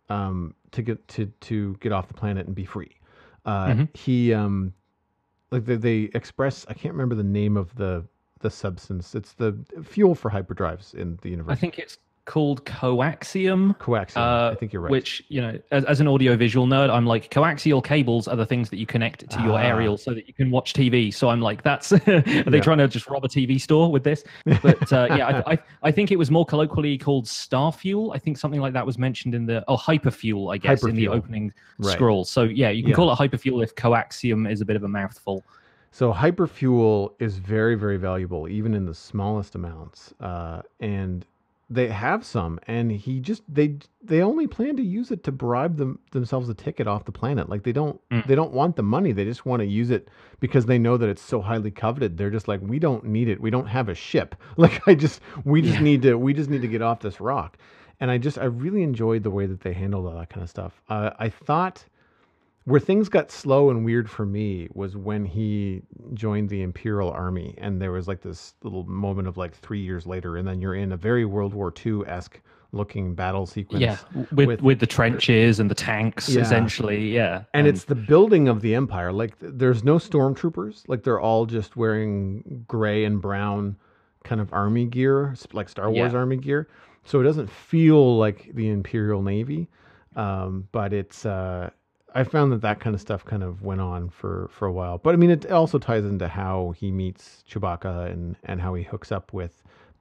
um to get to to get off the planet and be free. Uh Hmm. he um like they, they express I can't remember the name of the the substance. It's the fuel for hyperdrives in the I universe. think it's called coaxium. Coaxium. I Uh, think you're right. which, you know, as, as an audiovisual nerd, I'm like, coaxial cables are the things that you connect to your Ah, aerial so that you can watch T V. So I'm like, that's are they yeah. trying to just rob a T V store with this? But uh, yeah, I, I I think it was more colloquially called star fuel. I think something like that was mentioned in the oh hyperfuel, I guess, in the Hyperfuel. opening Right. scroll. So yeah, you can Yeah. call it hyperfuel if coaxium is a bit of a mouthful. So hyperfuel is very, very valuable, even in the smallest amounts. Uh, and they have some, and he just they they only plan to use it to bribe them themselves a ticket off the planet. Like they don't Mm, they don't want the money. They just want to use it because they know that it's so highly coveted. They're just like, we don't need it. We don't have a ship. Like I just we just yeah. need to we just need to get off this rock. And I just I really enjoyed the way that they handled all that kind of stuff. Uh, I thought where things got slow and weird for me was when he joined the Imperial Army, and there was like this little moment of like three years later, and then you're in a very World War two esque looking battle Yeah, sequence with with with the trenches and the tanks, yeah, essentially. Yeah, and and it's the building of the Empire. Like th- there's no stormtroopers, like they're all just wearing gray and brown kind of army gear, s- like Star Wars yeah. army gear. So it doesn't feel like the Imperial Navy, um, but it's. Uh, I found that that kind of stuff kind of went on for for a while. But I mean, it also ties into how he meets Chewbacca and and how he hooks up with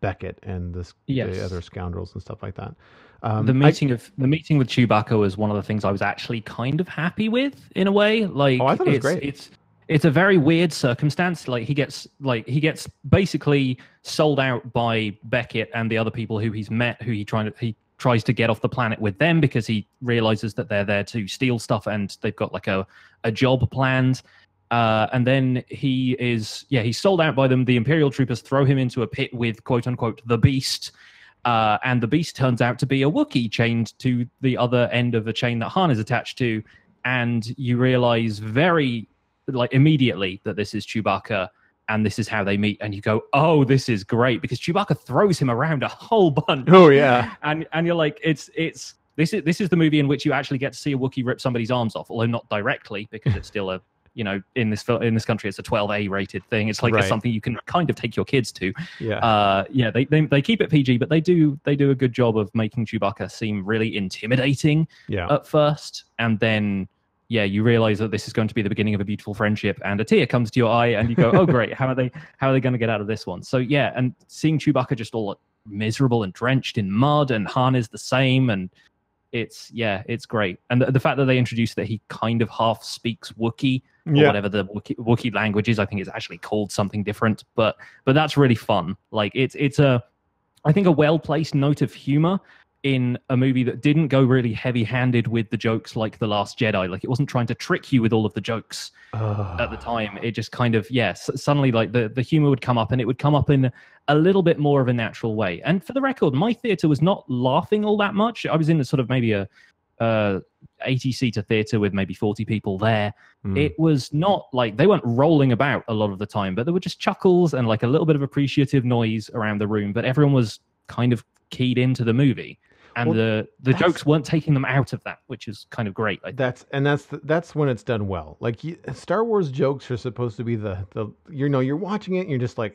Beckett and this Yes. the other scoundrels and stuff like that. Um, the I, meeting of the meeting with Chewbacca was one of the things I was actually kind of happy with in a way. Like oh, I thought it was it's great. it's it's a very weird circumstance. Like he gets like he gets basically sold out by Beckett and the other people who he's met, who he trying to he tries to get off the planet with them because he realizes that they're there to steal stuff and they've got like a a job planned. Uh, and then he is, yeah, he's sold out by them. The Imperial troopers throw him into a pit with quote unquote the Beast. Uh, and the Beast turns out to be a Wookiee chained to the other end of a chain that Han is attached to. And you realize very, like, immediately that this is Chewbacca and this is how they meet. And you go, oh, this is great, because Chewbacca throws him around a whole bunch. Oh, yeah. And and you're like, it's it's this is this is the movie in which you actually get to see a Wookiee rip somebody's arms off, although not directly, because it's still a, you know, in this in this country, it's a twelve A rated thing. It's like Right. it's something you can kind of take your kids to. Yeah. Uh, yeah. They, they they keep it P G, but they do they do a good job of making Chewbacca seem really intimidating yeah. at first, and then yeah, you realize that this is going to be the beginning of a beautiful friendship, and a tear comes to your eye, and you go, oh great, how are they how are they going to get out of this one? So yeah, and seeing Chewbacca just all miserable and drenched in mud, and Han is the same, and it's yeah, it's great. And the, the fact that they introduced that he kind of half speaks Wookiee, or Yeah. whatever the Wookiee, Wookiee language is. I think it's actually called something different, but but that's really fun. Like it's it's a, I think a well placed note of humor in a movie that didn't go really heavy handed with the jokes like The Last Jedi. Like it wasn't trying to trick you with all of the jokes at the time. It just kind of yes, yeah, suddenly like the the humor would come up, and it would come up in a little bit more of a natural way. And for the record, my theater was not laughing all that much. I was in a sort of maybe a uh eighty seater theater with maybe forty people there. Mm. It was not like they weren't rolling about a lot of the time, but there were just chuckles and like a little bit of appreciative noise around the room, but everyone was kind of keyed into the movie, and Well, the the that's- jokes weren't taking them out of that, which is kind of great. I think. That's and that's the, that's when it's done well. Like you, Star Wars jokes are supposed to be the the you know you're watching it and you're just like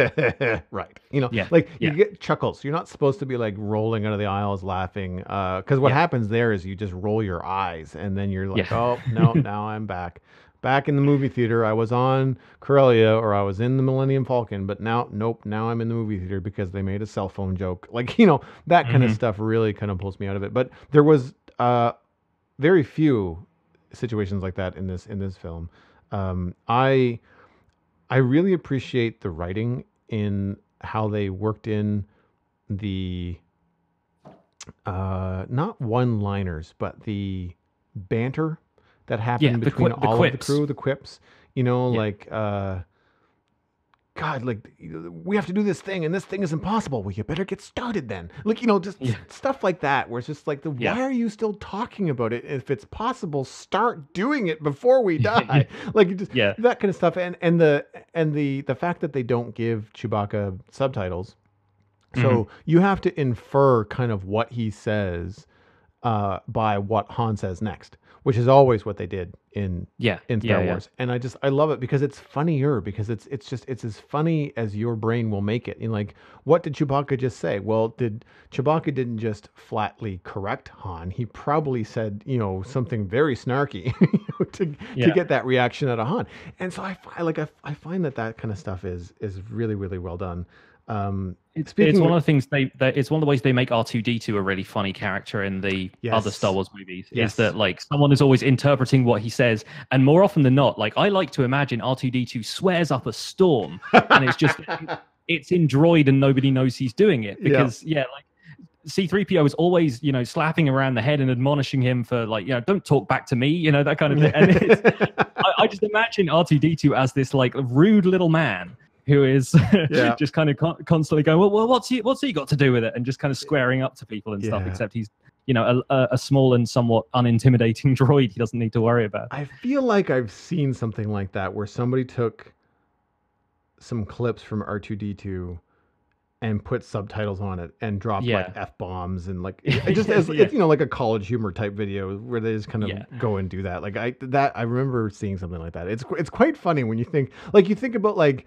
right, you know, Yeah, like yeah. you get chuckles. You're not supposed to be like rolling out of the aisles laughing, because what Yeah. happens there is you just roll your eyes and then you're like, Yeah. oh no, now I'm back. Back in the movie theater, I was on Corellia or I was in the Millennium Falcon, but now, nope, now I'm in the movie theater because they made a cell phone joke. Like, you know, that kind of Mhm. stuff really kind of pulls me out of it. But there was uh, very few situations like that in this in this film. Um, I I really appreciate the writing in how they worked in the uh, not one-liners, but the banter that happened Yeah, the between qui- the all of the quips. crew, the quips. You know, Yeah. like uh, God, like we have to do this thing, and this thing is impossible. Well, you better get started then. Like, you know, just Yeah. stuff like that, where it's just like, the Yeah. why are you still talking about it? If it's possible, start doing it before we die. Like, you just Yeah. that kind of stuff, and and the and the the fact that they don't give Chewbacca subtitles, so Mhm. you have to infer kind of what he says uh, by what Han says next, which is always what they did in Yeah, in Star yeah, yeah. Wars. And I just I love it because it's funnier, because it's it's just it's as funny as your brain will make it. And like, what did Chewbacca just say? Well, did Chewbacca didn't just flatly correct Han. He probably said, you know, something very snarky you know, to Yeah. to get that reaction out of Han. And so I fi- like I, I find that that kind of stuff is is really really well done. Um, It's, speaking it's one of- of the things they, they it's one of the ways they make R two D two a really funny character in the other Yes. Star Wars movies. Yes. Is that like someone is always interpreting what he says, and more often than not, like I like to imagine R two D two swears up a storm, and it's just it's in droid and nobody knows he's doing it, Yeah. because yeah, like C three P O is always, you know, slapping around the head and admonishing him for like, you know, don't talk back to me, you know, that kind of thing. And it's, I, I just imagine R two D two as this like rude little man who is Yeah. just kind of con- constantly going, well, well, what's he, what's he got to do with it? And just kind of squaring up to people and stuff, Yeah. except he's, you know, a, a- a small and somewhat unintimidating droid he doesn't need to worry about. I feel like I've seen something like that where somebody took some clips from R two D two and put subtitles on it and dropped like Yeah. F bombs and like it just as Yeah. it's, you know, like a college humor type video where they just kind of Yeah. go and do that. Like I that I remember seeing something like that. It's qu- it's quite funny when you think like you think about like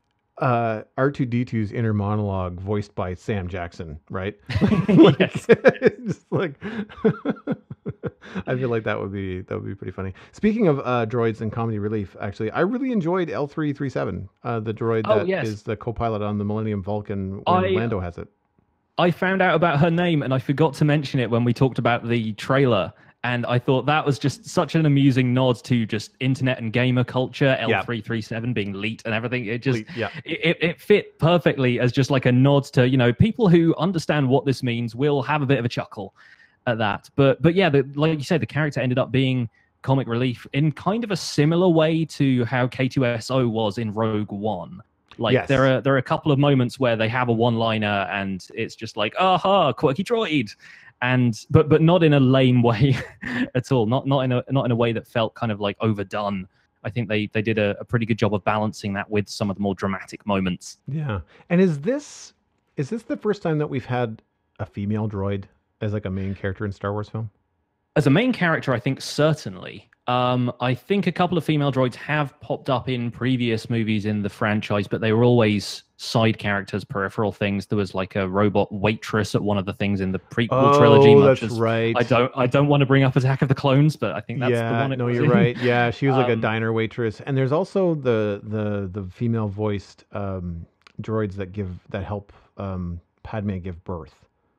uh R two D two's inner monologue voiced by Sam Jackson, right? Like, Yes. it's just like I feel like that would be that would be pretty funny. Speaking of uh, droids and comedy relief, actually, I really enjoyed L three thirty-seven, uh, the droid Oh that yes, is the co-pilot on the Millennium Falcon when I Lando has it. I found out about her name and I forgot to mention it when we talked about the trailer. And I thought that was just such an amusing nod to just internet and gamer culture, L three thirty-seven being leet and everything. It just, Leet, yeah. it, it fit perfectly as just like a nod to, you know, people who understand what this means will have a bit of a chuckle at that. But, but yeah, the, like you said, the character ended up being comic relief in kind of a similar way to how K two S O was in Rogue One. Like Yes. there are there are a couple of moments where they have a one-liner and it's just like, aha, quirky droid. And but but not in a lame way at all. Not not in a not in a way that felt kind of like overdone. I think they they did a, a pretty good job of balancing that with some of the more dramatic moments. Yeah. And is this is this the first time that we've had a female droid as like a main character in Star Wars film? As a main character, I think certainly. Um, I think a couple of female droids have popped up in previous movies in the franchise, but they were always side characters, peripheral things. There was like a robot waitress at one of the things in the prequel Oh, trilogy. Much that's as right. I don't, I don't want to bring up Attack of the Clones, but I think that's yeah, the one. It no, was you're in. right. Yeah, she was like a Um, diner waitress, and there's also the the the female voiced um, droids that give that help um, Padme give birth.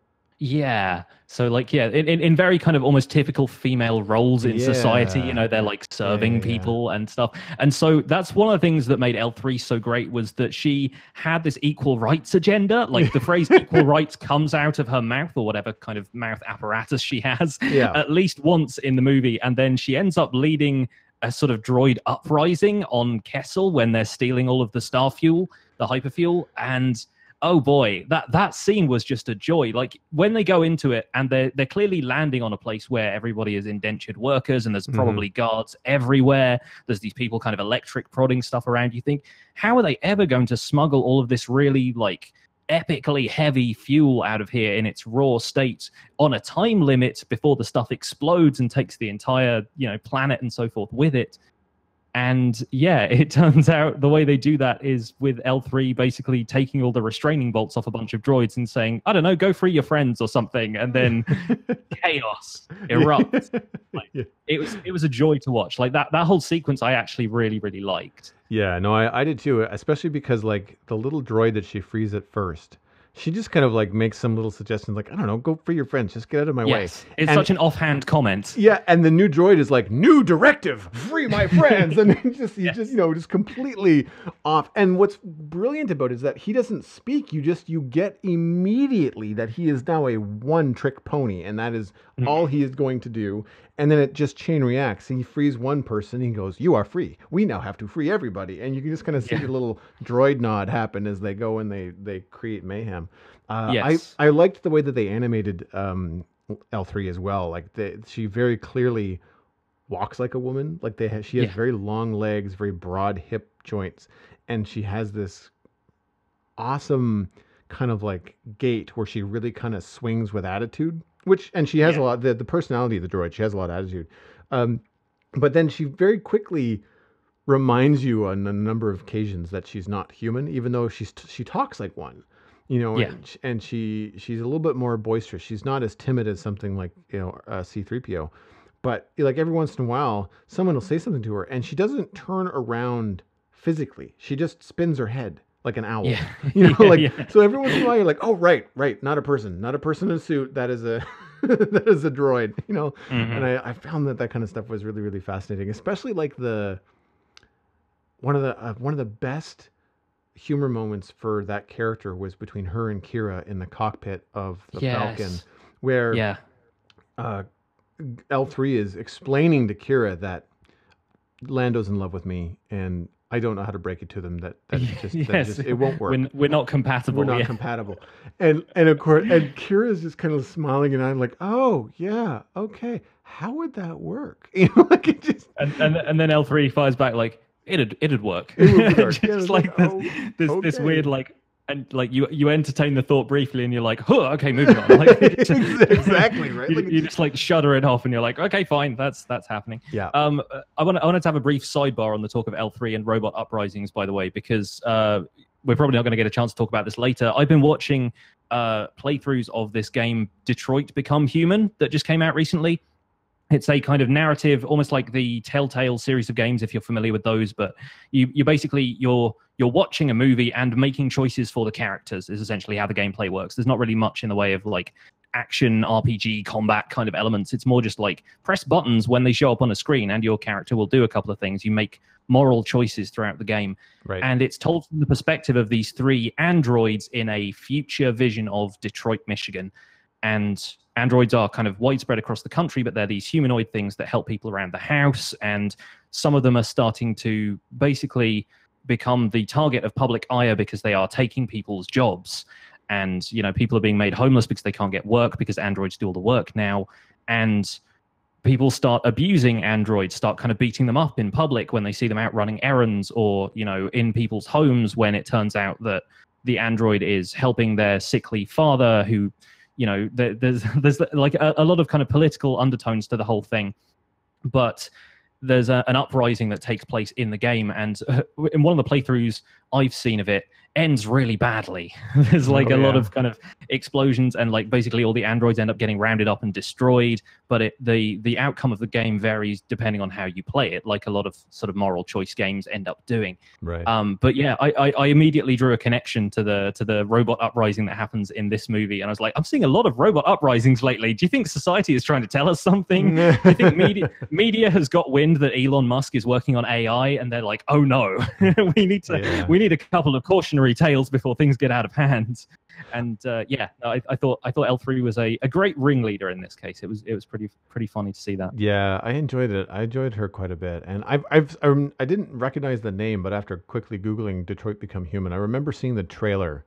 Yeah. So like, yeah, in, in, in very kind of almost typical female roles in society, you Yeah. know, they're like serving yeah, yeah. people and stuff. And so that's one of the things that made L three so great was that she had this equal rights agenda. Like the phrase equal rights comes out of her mouth or whatever kind of mouth apparatus she has Yeah. at least once in the movie. And then she ends up leading a sort of droid uprising on Kessel when they're stealing all of the star fuel, the hyperfuel. And oh boy, that that scene was just a joy. Like when they go into it and they're they're clearly landing on a place where everybody is indentured workers and there's probably guards everywhere. There's these people kind of electric prodding stuff around. You think, how are they ever going to smuggle all of this really like epically heavy fuel out of here in its raw state on a time limit before the stuff explodes and takes the entire, you know, planet and so forth with it? And yeah, it turns out the way they do that is with L three basically taking all the restraining bolts off a bunch of droids and saying, I don't know, go free your friends or something. And then chaos erupts. Like, Yeah. it was it was a joy to watch. Like that that whole sequence I actually really, really liked. Yeah, no, I, I did too, especially because like the little droid that she frees at first, she just kind of like makes some little suggestions like, I don't know, go free your friends, just get out of my Yes. way. It's And- such an offhand comment. Yeah, and the new droid is like, new directive, free my friends, and it just you Yes. just you know just completely off. And what's brilliant about it is that he doesn't speak. You just you get immediately that he is now a one-trick pony, and that is Mhm. all he is going to do. And then it just chain reacts. He frees one person. He goes, "You are free. We now have to free everybody." And you can just kind of see Yeah. the little droid nod happen as they go and they they create mayhem. Uh, Yes. I I liked the way that they animated um, L three as well. Like they, she very clearly walks like a woman. Like they ha- she has Yeah. very long legs, very broad hip joints, and she has this awesome kind of like gait where she really kind of swings with attitude. Which and she has Yeah. a lot the the personality of the droid. She has a lot of attitude, um, but then she very quickly reminds you on a number of occasions that she's not human, even though she's she talks like one. You know, Yeah. and, sh- and she she's a little bit more boisterous. She's not as timid as something like you know uh, C three P O, but like every once in a while, someone will say something to her, and she doesn't turn around physically. She just spins her head like an owl. Yeah. You know, Yeah, like yeah. so every once in a while you're like, oh right, right, not a person, not a person in a suit. That is a that is a droid. You know, Mhm. and I, I found that that kind of stuff was really really fascinating, especially like the one of the uh, one of the best humor moments for that character was between her and Kira in the cockpit of the Falcon, Yes. where Yeah. uh, L three is explaining to Kira that Lando's in love with me, and I don't know how to break it to them that that it just, that it Yes. just it won't work. We're, we're not compatible. We're not yeah. compatible. And and of course, and Kira's just kind of smiling, and I'm like, oh yeah, okay. How would that work? You know, like it just and, and and then L three fires back like it'd it'd work. It would work. Just Yeah, it's like, like, this, oh, this this okay. weird like and like you you entertain the thought briefly and you're like, huh, okay, moving on. Like, it just- exactly right. You, Like, you just like shudder it off and you're like, okay, fine, that's that's happening. yeah. Um, I want I wanted to have a brief sidebar on the talk of L three and robot uprisings, by the way, because uh, we're probably not going to get a chance to talk about this later. I've been watching uh, playthroughs of this game, Detroit Become Human, that just came out recently. It's a kind of narrative, almost like the Telltale series of games, if you're familiar with those. But you, you basically you're you're watching a movie and making choices for the characters is essentially how the gameplay works. There's not really much in the way of like action R P G combat kind of elements. It's more just like press buttons when they show up on a screen, and your character will do a couple of things. You make moral choices throughout the game, right. And it's told from the perspective of these three androids in a future vision of Detroit, Michigan, and androids are kind of widespread across the country, but they're these humanoid things that help people around the house, and some of them are starting to basically become the target of public ire because they are taking people's jobs. And, you know, people are being made homeless because they can't get work because androids do all the work now. And people start abusing androids, start kind of beating them up in public when they see them out running errands, or, you know, in people's homes when it turns out that the android is helping their sickly father who... You know, there, there's there's like a, a lot of kind of political undertones to the whole thing, but there's a, an uprising that takes place in the game, and uh, in one of the playthroughs I've seen of it, ends really badly. There's like oh, a yeah. lot of kind of explosions, and like basically all the androids end up getting rounded up and destroyed. But it, the the outcome of the game varies depending on how you play it, like a lot of sort of moral choice games end up doing. Right. Um, but yeah, I, I, I immediately drew a connection to the to the robot uprising that happens in this movie, and I was like, I'm seeing a lot of robot uprisings lately. Do you think society is trying to tell us something? Do you think media media has got wind that Elon Musk is working on A I, and they're like, oh no, we need to Yeah. we need a couple of cautionary tales before things get out of hand. And uh, yeah, I, I thought I thought L three was a, a great ringleader in this case. It was it was pretty pretty funny to see that. Yeah, I enjoyed it. I enjoyed her quite a bit, and I've I've um, I didn't recognize the name, but after quickly googling Detroit Become Human, I remember seeing the trailer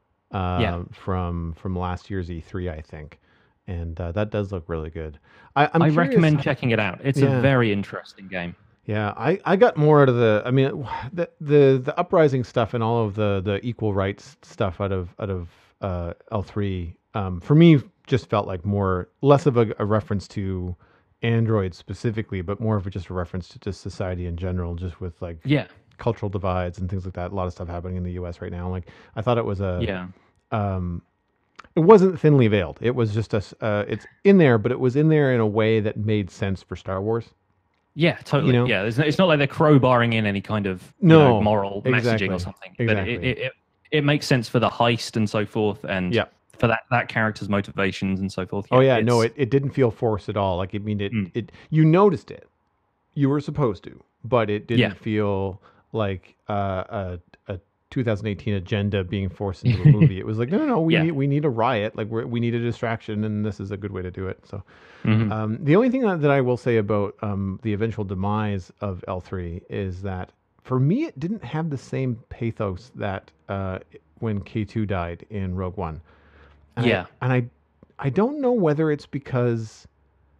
uh, Yeah. from from last year's E three, I think, and uh, that does look really good. I, I'm I curious- recommend checking it out. It's Yeah. a very interesting game. Yeah, I, I got more out of the. I mean, the the the uprising stuff and all of the the equal rights stuff out of out of uh, L three. Um, for me, just felt like more less of a, a reference to Android specifically, but more of a, just a reference to just society in general, just with like Yeah, cultural divides and things like that. A lot of stuff happening in the U S right now. Like I thought it was a. yeah. Um, it wasn't thinly veiled. It was just a. s- Uh, it's in there, but it was in there in a way that made sense for Star Wars. Yeah, totally. You know? Yeah, it's, it's not like they're crowbarring in any kind of you No, know, moral exactly, messaging or something. exactly. But it, it, it, it makes sense for the heist and so forth, and Yeah. for that, that character's motivations and so forth. Oh yeah, no, it's- it, it didn't feel forced at all. Like I mean, it, Mm. it you noticed it, you were supposed to, but it didn't Yeah. feel like uh, a a two thousand eighteen agenda being forced into a movie. It was like no, no, no, we Yeah. need we need a riot. Like we we need a distraction, and this is a good way to do it. So Mhm. um, the only thing that, that I will say about um, the eventual demise of L three is that for me, it didn't have the same pathos that uh, when K two died in Rogue One. And I- Yeah. and I, I don't know whether it's because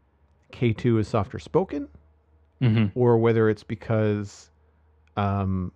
K two is softer spoken, Mhm. or whether it's because, um,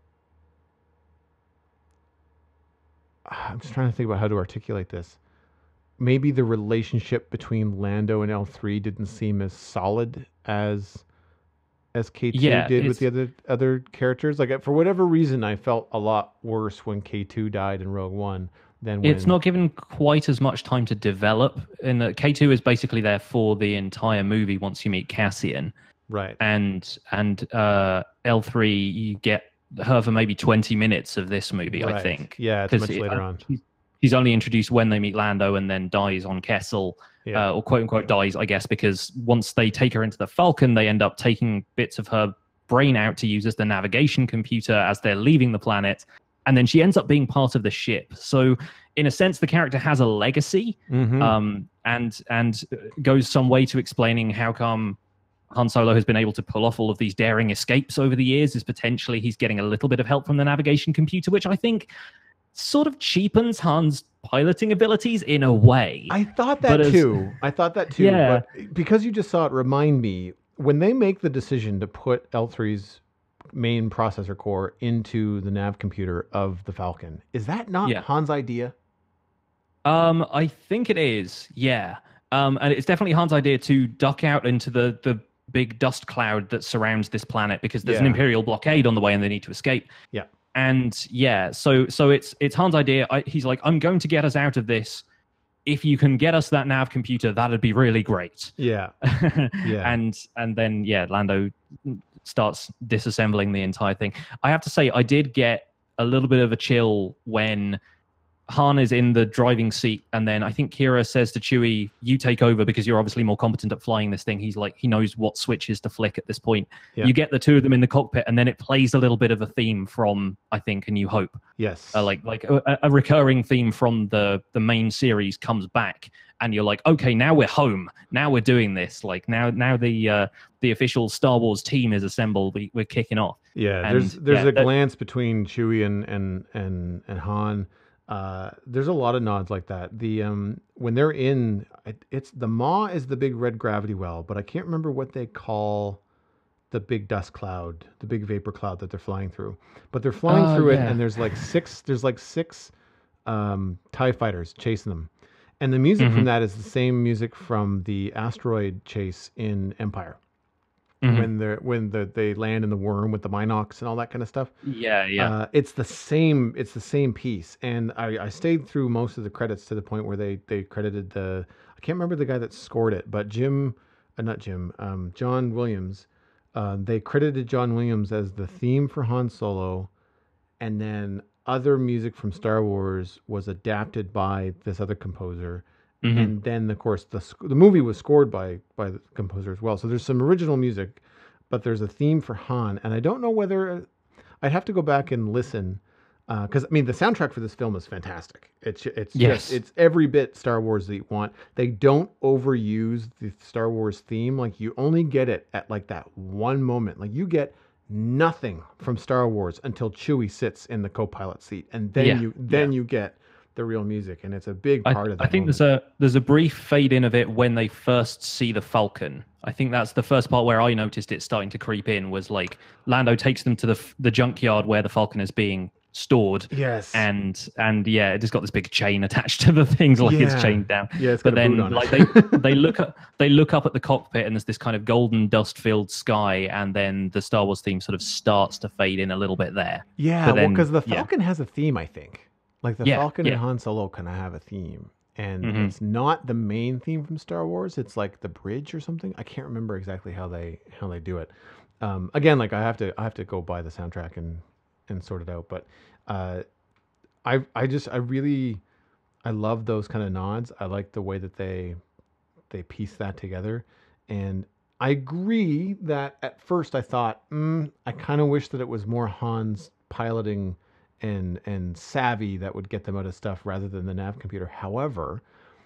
I'm just trying to think about how to articulate this. Maybe the relationship between Lando and L three didn't seem as solid as as K two Yeah, did it's- with the other other characters. Like for whatever reason, I felt a lot worse when K two died in Rogue One than when It's not given quite as much time to develop. In that K two is basically there for the entire movie once you meet Cassian, right. and and uh, L three you get her for maybe twenty minutes of this movie, I Right. think. Yeah, it's 'Cause much it- later uh, on. he's- He's only introduced when they meet Lando and then dies on Kessel, Yeah. uh, or quote unquote dies, I guess, because once they take her into the Falcon, they end up taking bits of her brain out to use as the navigation computer as they're leaving the planet. And then she ends up being part of the ship. So, in a sense, the character has a legacy, Mhm. um, and and goes some way to explaining how come Han Solo has been able to pull off all of these daring escapes over the years. Is potentially he's getting a little bit of help from the navigation computer, which I think sort of cheapens Han's piloting abilities in a way. I thought that But as- too. I thought that too. Yeah. But because you just saw it, remind me when they make the decision to put L three's main processor core into the nav computer of the Falcon, is that not Yeah. Han's idea? Um, I think it is, yeah. Um, and it's definitely Han's idea to duck out into the the big dust cloud that surrounds this planet because there's an Yeah. Imperial blockade on the way and they need to escape. Yeah. And yeah, so so it's it's Han's idea. I, he's like, I'm going to get us out of this if you can get us that nav computer, that'd be really great. Yeah. Yeah. and and then yeah, Lando starts disassembling the entire thing. I have to say, I did get a little bit of a chill when Han is in the driving seat, and then I think Kira says to Chewie, "You take over because you're obviously more competent at flying this thing." He's like, he knows what switches to flick at this point. Yeah. You get the two of them in the cockpit, and then it plays a little bit of a theme from, I think, A New Hope. Yes, uh, like like a, a recurring theme from the the main series comes back, and you're like, okay, now we're home. Now we're doing this. Like now now the uh, the official Star Wars team is assembled. We, we're kicking off. Yeah, and, there's there's yeah, a that, glance between Chewie and and and and Han. Uh, there's a lot of nods like that. The um, when they're in, it, it's the Maw is the big red gravity well, but I can't remember what they call the big dust cloud, the big vapor cloud that they're flying through. But they're flying uh, through yeah. it, and there's like six, there's like six um, TIE fighters chasing them, and the music mm-hmm. from that is the same music from the asteroid chase in Empire. Mm-hmm. When they're when the they land in the worm with the Minox and all that kind of stuff. Yeah, yeah. Uh, it's the same. It's the same piece. And I, I stayed through most of the credits to the point where they they credited the I can't remember the guy that scored it, but Jim, uh, not Jim, um, John Williams. Uh, they credited John Williams as the theme for Han Solo, and then other music from Star Wars was adapted by this other composer. Mm-hmm. And then, of course, the the movie was scored by by the composer as well. So there's some original music, but there's a theme for Han. And I don't know whether I'd have to go back and listen because uh, I mean the soundtrack for this film is fantastic. It's it's yes. just it's every bit Star Wars that you want. They don't overuse the Star Wars theme. Like you only get it at like that one moment. Like you get nothing from Star Wars until Chewie sits in the co-pilot seat, and then yeah. you then yeah. you get the real music, and it's a big part I, of that. I think moment. there's a there's a brief fade in of it when they first see the Falcon. I think that's the first part where I noticed it starting to creep in. Was like Lando takes them to the the junkyard where the Falcon is being stored. Yes. And and yeah, it just got this big chain attached to the things, like yeah. it's chained down. Yeah, it's got got but a then boot on like it. they they look up they look up at the cockpit, and there's this kind of golden dust filled sky, and then the Star Wars theme sort of starts to fade in a little bit there. Yeah, but well, then, because the Falcon yeah. has a theme, I think. Like the yeah, Falcon yeah. and Han Solo kind of have a theme, and mm-hmm. it's not the main theme from Star Wars. It's like the bridge or something. I can't remember exactly how they how they do it. Um, again, like I have to I have to go buy the soundtrack and and sort it out. But uh, I I just I really I love those kind of nods. I like the way that they they piece that together, and I agree that at first I thought mm, I kind of wish that it was more Han's piloting and and savvy that would get them out of stuff rather than the nav computer. However,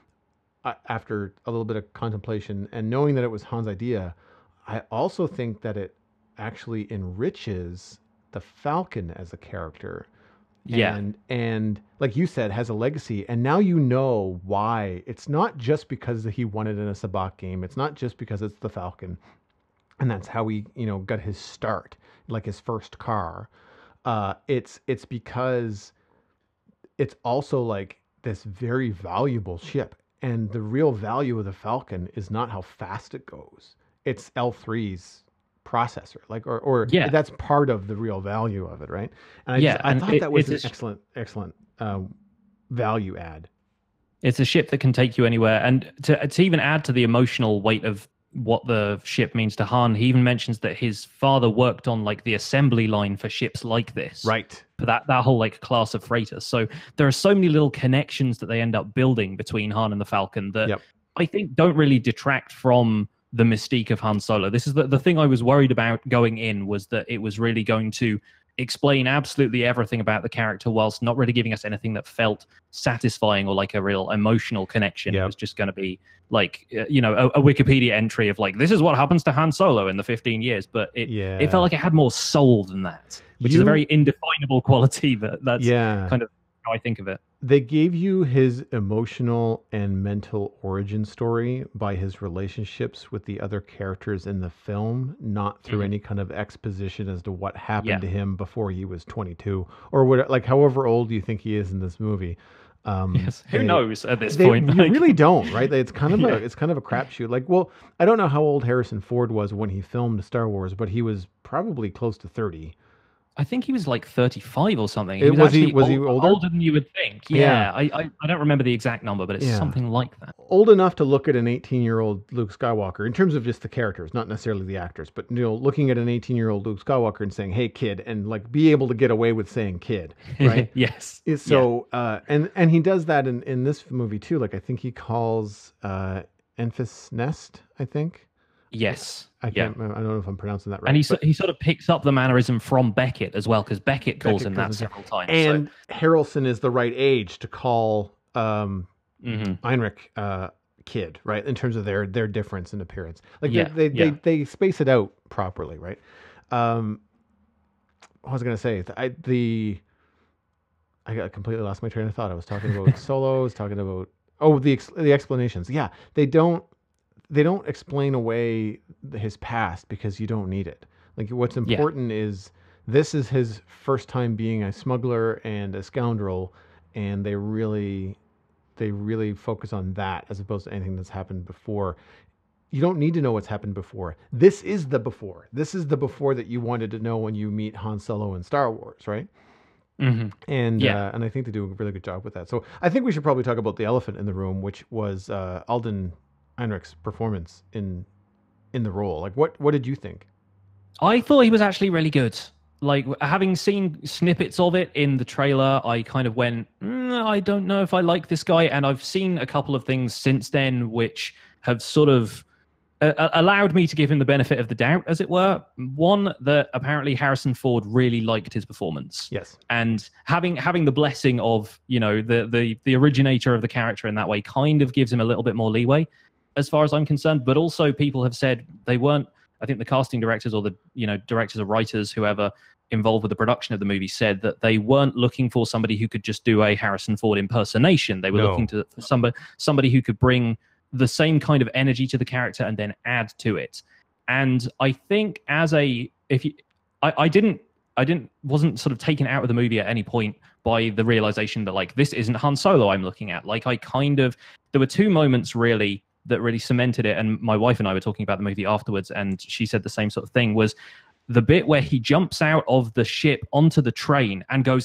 I, after a little bit of contemplation and knowing that it was Han's idea, I also think that it actually enriches the Falcon as a character. Yeah. And and like you said, has a legacy. And now you know why. It's not just because he won it in a Sabacc game. It's not just because it's the Falcon. And that's how he, you know, got his start, like his first car. Uh, it's it's because it's also like this very valuable ship, and the real value of the Falcon is not how fast it goes. It's L three's processor, like or or yeah. that's part of the real value of it, right? And I yeah, just, I and thought it, that was an a, excellent excellent uh, value add. It's a ship that can take you anywhere, and to to even add to the emotional weight of what the ship means to Han, he even mentions that his father worked on like the assembly line for ships like this, right? For that that whole like class of freighter. So there are so many little connections that they end up building between Han and the Falcon that yep. I think don't really detract from the mystique of Han Solo. This is the, the thing I was worried about going in, was that it was really going to explain absolutely everything about the character whilst not really giving us anything that felt satisfying or like a real emotional connection. Yep. It was just going to be like, uh, you know, a, a Wikipedia entry of like, this is what happens to Han Solo in the fifteen years. But it, yeah. it felt like it had more soul than that, which you, is a very indefinable quality, but that's yeah. kind of how I think of it. They gave you his emotional and mental origin story by his relationships with the other characters in the film, not through mm-hmm. any kind of exposition as to what happened yeah. to him before he was twenty-two or what, like however old you think he is in this movie. Um, yes. Who they, knows at this they, point? You like... really don't, right? It's kind of yeah. a it's kind of a crapshoot. Like, well, I don't know how old Harrison Ford was when he filmed Star Wars, but he was probably close to thirty I think he was like thirty-five or something. He It, was was he actually was he old, older? older than you would think. Yeah. Yeah, I, I, I don't remember the exact number, but it's Yeah. something like that. Old enough to look at an eighteen-year-old Luke Skywalker in terms of just the characters, not necessarily the actors, but you know, looking at an eighteen-year-old Luke Skywalker and saying, "Hey, kid," and like be able to get away with saying "kid," right? Yes. Is So, uh, and and he does that in in this movie too. Like I think he calls uh, Enfys Nest, I think. Yes. I Yeah. can't. I don't know if I'm pronouncing that right. And he but- so- he sort of picks up the mannerism from Beckett as well, because Beckett calls Beckett him calls that him- several times. and Harrelson is the right age to call um, so. Mhm. Heinrich uh, kid, right? In terms of their their difference in appearance, like Yeah, they they, yeah. they they space it out properly, right? Um, what was I going to say? I the I got completely lost my train of thought. I was talking about Solo. I was talking about oh the ex, the explanations. Yeah, they don't they don't explain away his past because you don't need it. Like what's important is this is his first time being a smuggler and a scoundrel, and they really they really focus on that as opposed to anything that's happened before. You don't need to know what's happened before. This is the before. This is the before that you wanted to know when you meet Han Solo in Star Wars, right? Mm-hmm. And Yeah. uh, and I think they do a really good job with that. So I think we should probably talk about the elephant in the room, which was uh, Alden Ehrenreich's performance in in the role. Like, what what did you think? I thought he was actually really good. Like, having seen snippets of it in the trailer, I kind of went, mm, I don't know if I like this guy. And I've seen a couple of things since then which have sort of uh, allowed me to give him the benefit of the doubt, as it were. One, that apparently Harrison Ford really liked his performance. Yes. And having having the blessing of, you know, the the the originator of the character in that way kind of gives him a little bit more leeway, as far as I'm concerned. But also people have said they weren't, I think the casting directors or the, you know, directors or writers, whoever involved with the production of the movie, said that they weren't looking for somebody who could just do a Harrison Ford impersonation. They were No. looking to for somebody somebody who could bring the same kind of energy to the character and then add to it. And I think as a if you I, I didn't I didn't wasn't sort of taken out of the movie at any point by the realization that like this isn't Han Solo I'm looking at. Like I kind of there were two moments really that really cemented it, and my wife and I were talking about the movie afterwards, and she said the same sort of thing, was the bit where he jumps out of the ship onto the train and goes,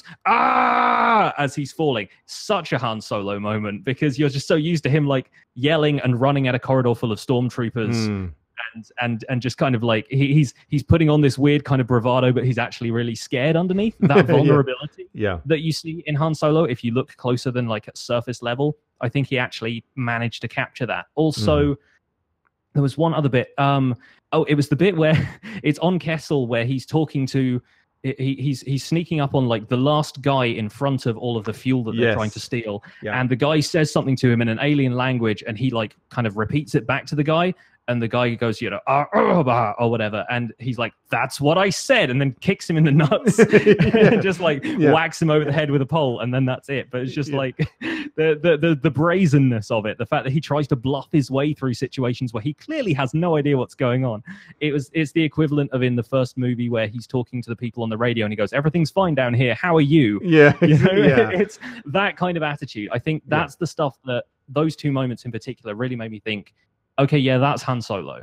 ah, as he's falling. Such a Han Solo moment, because you're just so used to him like yelling and running at a corridor full of stormtroopers. Mm. And, and and just kind of like he, he's he's putting on this weird kind of bravado, but he's actually really scared underneath that vulnerability Yeah. that you see in Han Solo. If you look closer than like at surface level, I think he actually managed to capture that. Also, Mhm. there was one other bit. Um, oh, it was the bit where it's on Kessel where he's talking to. He, he's he's sneaking up on like the last guy in front of all of the fuel that they're Yes. trying to steal, Yeah. and the guy says something to him in an alien language, and he like kind of repeats it back to the guy. And the guy goes, you know, ah, ah, bah, or whatever. And he's like, that's what I said. And then kicks him in the nuts and just like Yeah. whacks him over the head with a pole. And then that's it. But it's just Yeah. like the, the, the, the brazenness of it. The fact that he tries to bluff his way through situations where he clearly has no idea what's going on. It was, it's the equivalent of in the first movie where he's talking to the people on the radio and he goes, everything's fine down here. How are you? Yeah. You know, yeah. it's that kind of attitude. I think that's the stuff that those two moments in particular really made me think, okay, yeah, that's Han Solo.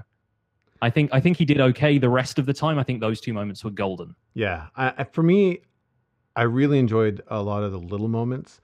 I think I think he did okay the rest of the time. I think those two moments were golden. Yeah, I, I- for me, I really enjoyed a lot of the little moments.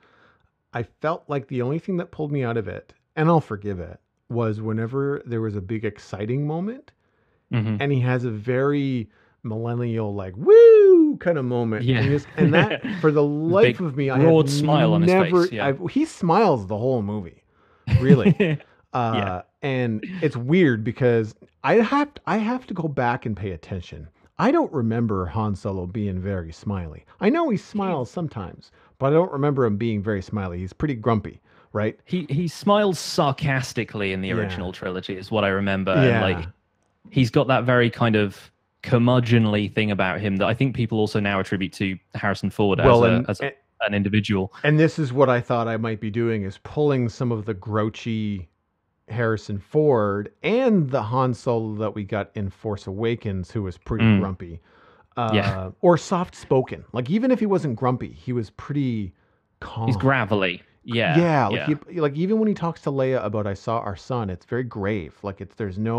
I felt like the only thing that pulled me out of it, and I'll forgive it, was whenever there was a big exciting moment, Mm-hmm. and he has a very millennial, like woo kind of moment. Yeah. and, just- and that for the life Big, of me, I broad have smile on his never. face, yeah. I've, he smiles the whole movie, really. Uh, Yeah. And it's weird because I have I have to go back and pay attention. I don't remember Han Solo being very smiley. I know he smiles sometimes, but I don't remember him being very smiley. He's pretty grumpy, right? He he smiles sarcastically in the Yeah. original trilogy, is what I remember. Yeah. And like he's got that very kind of curmudgeonly thing about him that I think people also now attribute to Harrison Ford Well, as, a, and- as a, and- an individual. And this is what I thought I might be doing, is pulling some of the grouchy Harrison Ford and the Han Solo that we got in Force Awakens, who was pretty Mm. grumpy. Uh, Yeah. Or soft spoken. Like even if he wasn't grumpy, he was pretty calm. He's gravelly. Yeah. Yeah, like He, like even when he talks to Leia about I saw our son, it's very grave. Like it's there's no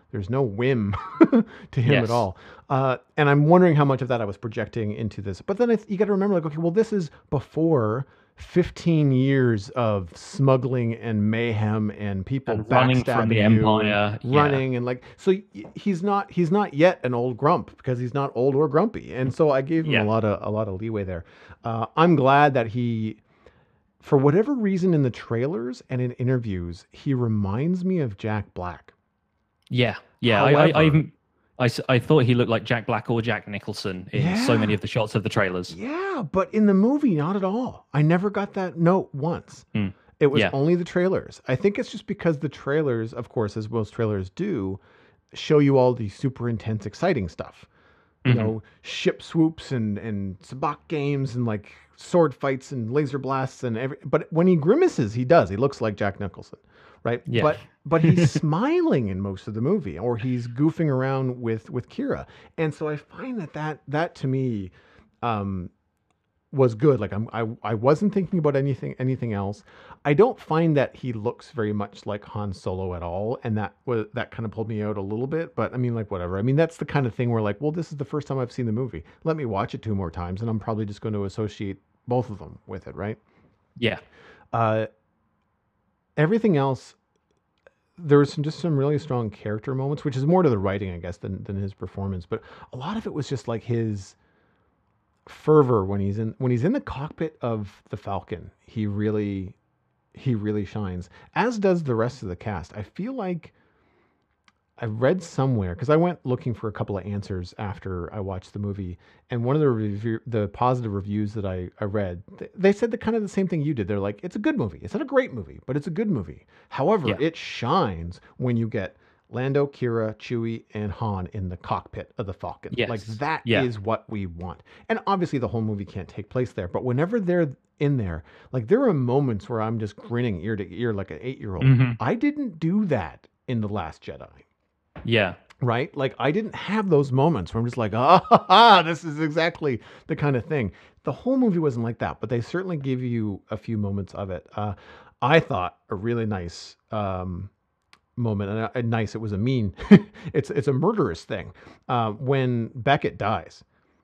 there's no whim to him Yes. at all. Uh, and I'm wondering how much of that I was projecting into this. But then I, you got to remember, like, okay, well, this is before fifteen years of smuggling and mayhem and people And running backstabbing from the you, Empire, yeah. running and like so. y- He's not he's not yet an old grump because he's not old or grumpy, and so I gave him Yeah. a lot of a lot of leeway there. Uh, I'm glad that he, for whatever reason, in the trailers and in interviews, he reminds me of Jack Black. Yeah, yeah. I, I, I However- even I, s- I thought he looked like Jack Black or Jack Nicholson in so Yeah. many of the shots of the trailers. Yeah, but in the movie, not at all. I never got that note once. Mm. It was Yeah. only the trailers. I think it's just because the trailers, of course, as most trailers do, show you all the super intense, exciting stuff. You Mhm. know, ship swoops and and sabacc games and like sword fights and laser blasts and every. But when he grimaces, he does. He looks like Jack Nicholson, right? Yeah. But but he's smiling in most of the movie, or he's goofing around with with Kira, and so I find that that that to me, um, was good. Like I'm, I, I wasn't thinking about anything, anything else. I don't find that he looks very much like Han Solo at all, and that was that kind of pulled me out a little bit. But I mean, like whatever. I mean, that's the kind of thing where like, well, this is the first time I've seen the movie. Let me watch it two more times, and I'm probably just going to associate both of them with it, right? Yeah. Uh, everything else, there was some, just some really strong character moments, which is more to the writing, I guess, than than his performance. But a lot of it was just like his fervor when he's in when he's in the cockpit of the Falcon. He really he really shines, as does the rest of the cast. I feel like I read somewhere, because I went looking for a couple of answers after I watched the movie, and one of the review, the positive reviews that I, I read, th- they said the kind of the same thing you did. They're like, it's a good movie. It's not a great movie, but it's a good movie. However, Yeah. it shines when you get Lando, Kira, Chewie, and Han in the cockpit of the Falcon. Yes. Like that is Yeah. what we want. And obviously the whole movie can't take place there, but whenever they're in there, like there are moments where I'm just grinning ear to ear like an eight-year-old. Mhm. I didn't do that in The Last Jedi. Yeah. Right? Like I didn't have those moments where I'm just like, ah, ha, ha, this is exactly the kind of thing. The whole movie wasn't like that, but they certainly give you a few moments of it. Uh, I thought a really nice um, moment, and, uh, and nice, it was a mean, it's it's a murderous thing. Uh, when Beckett dies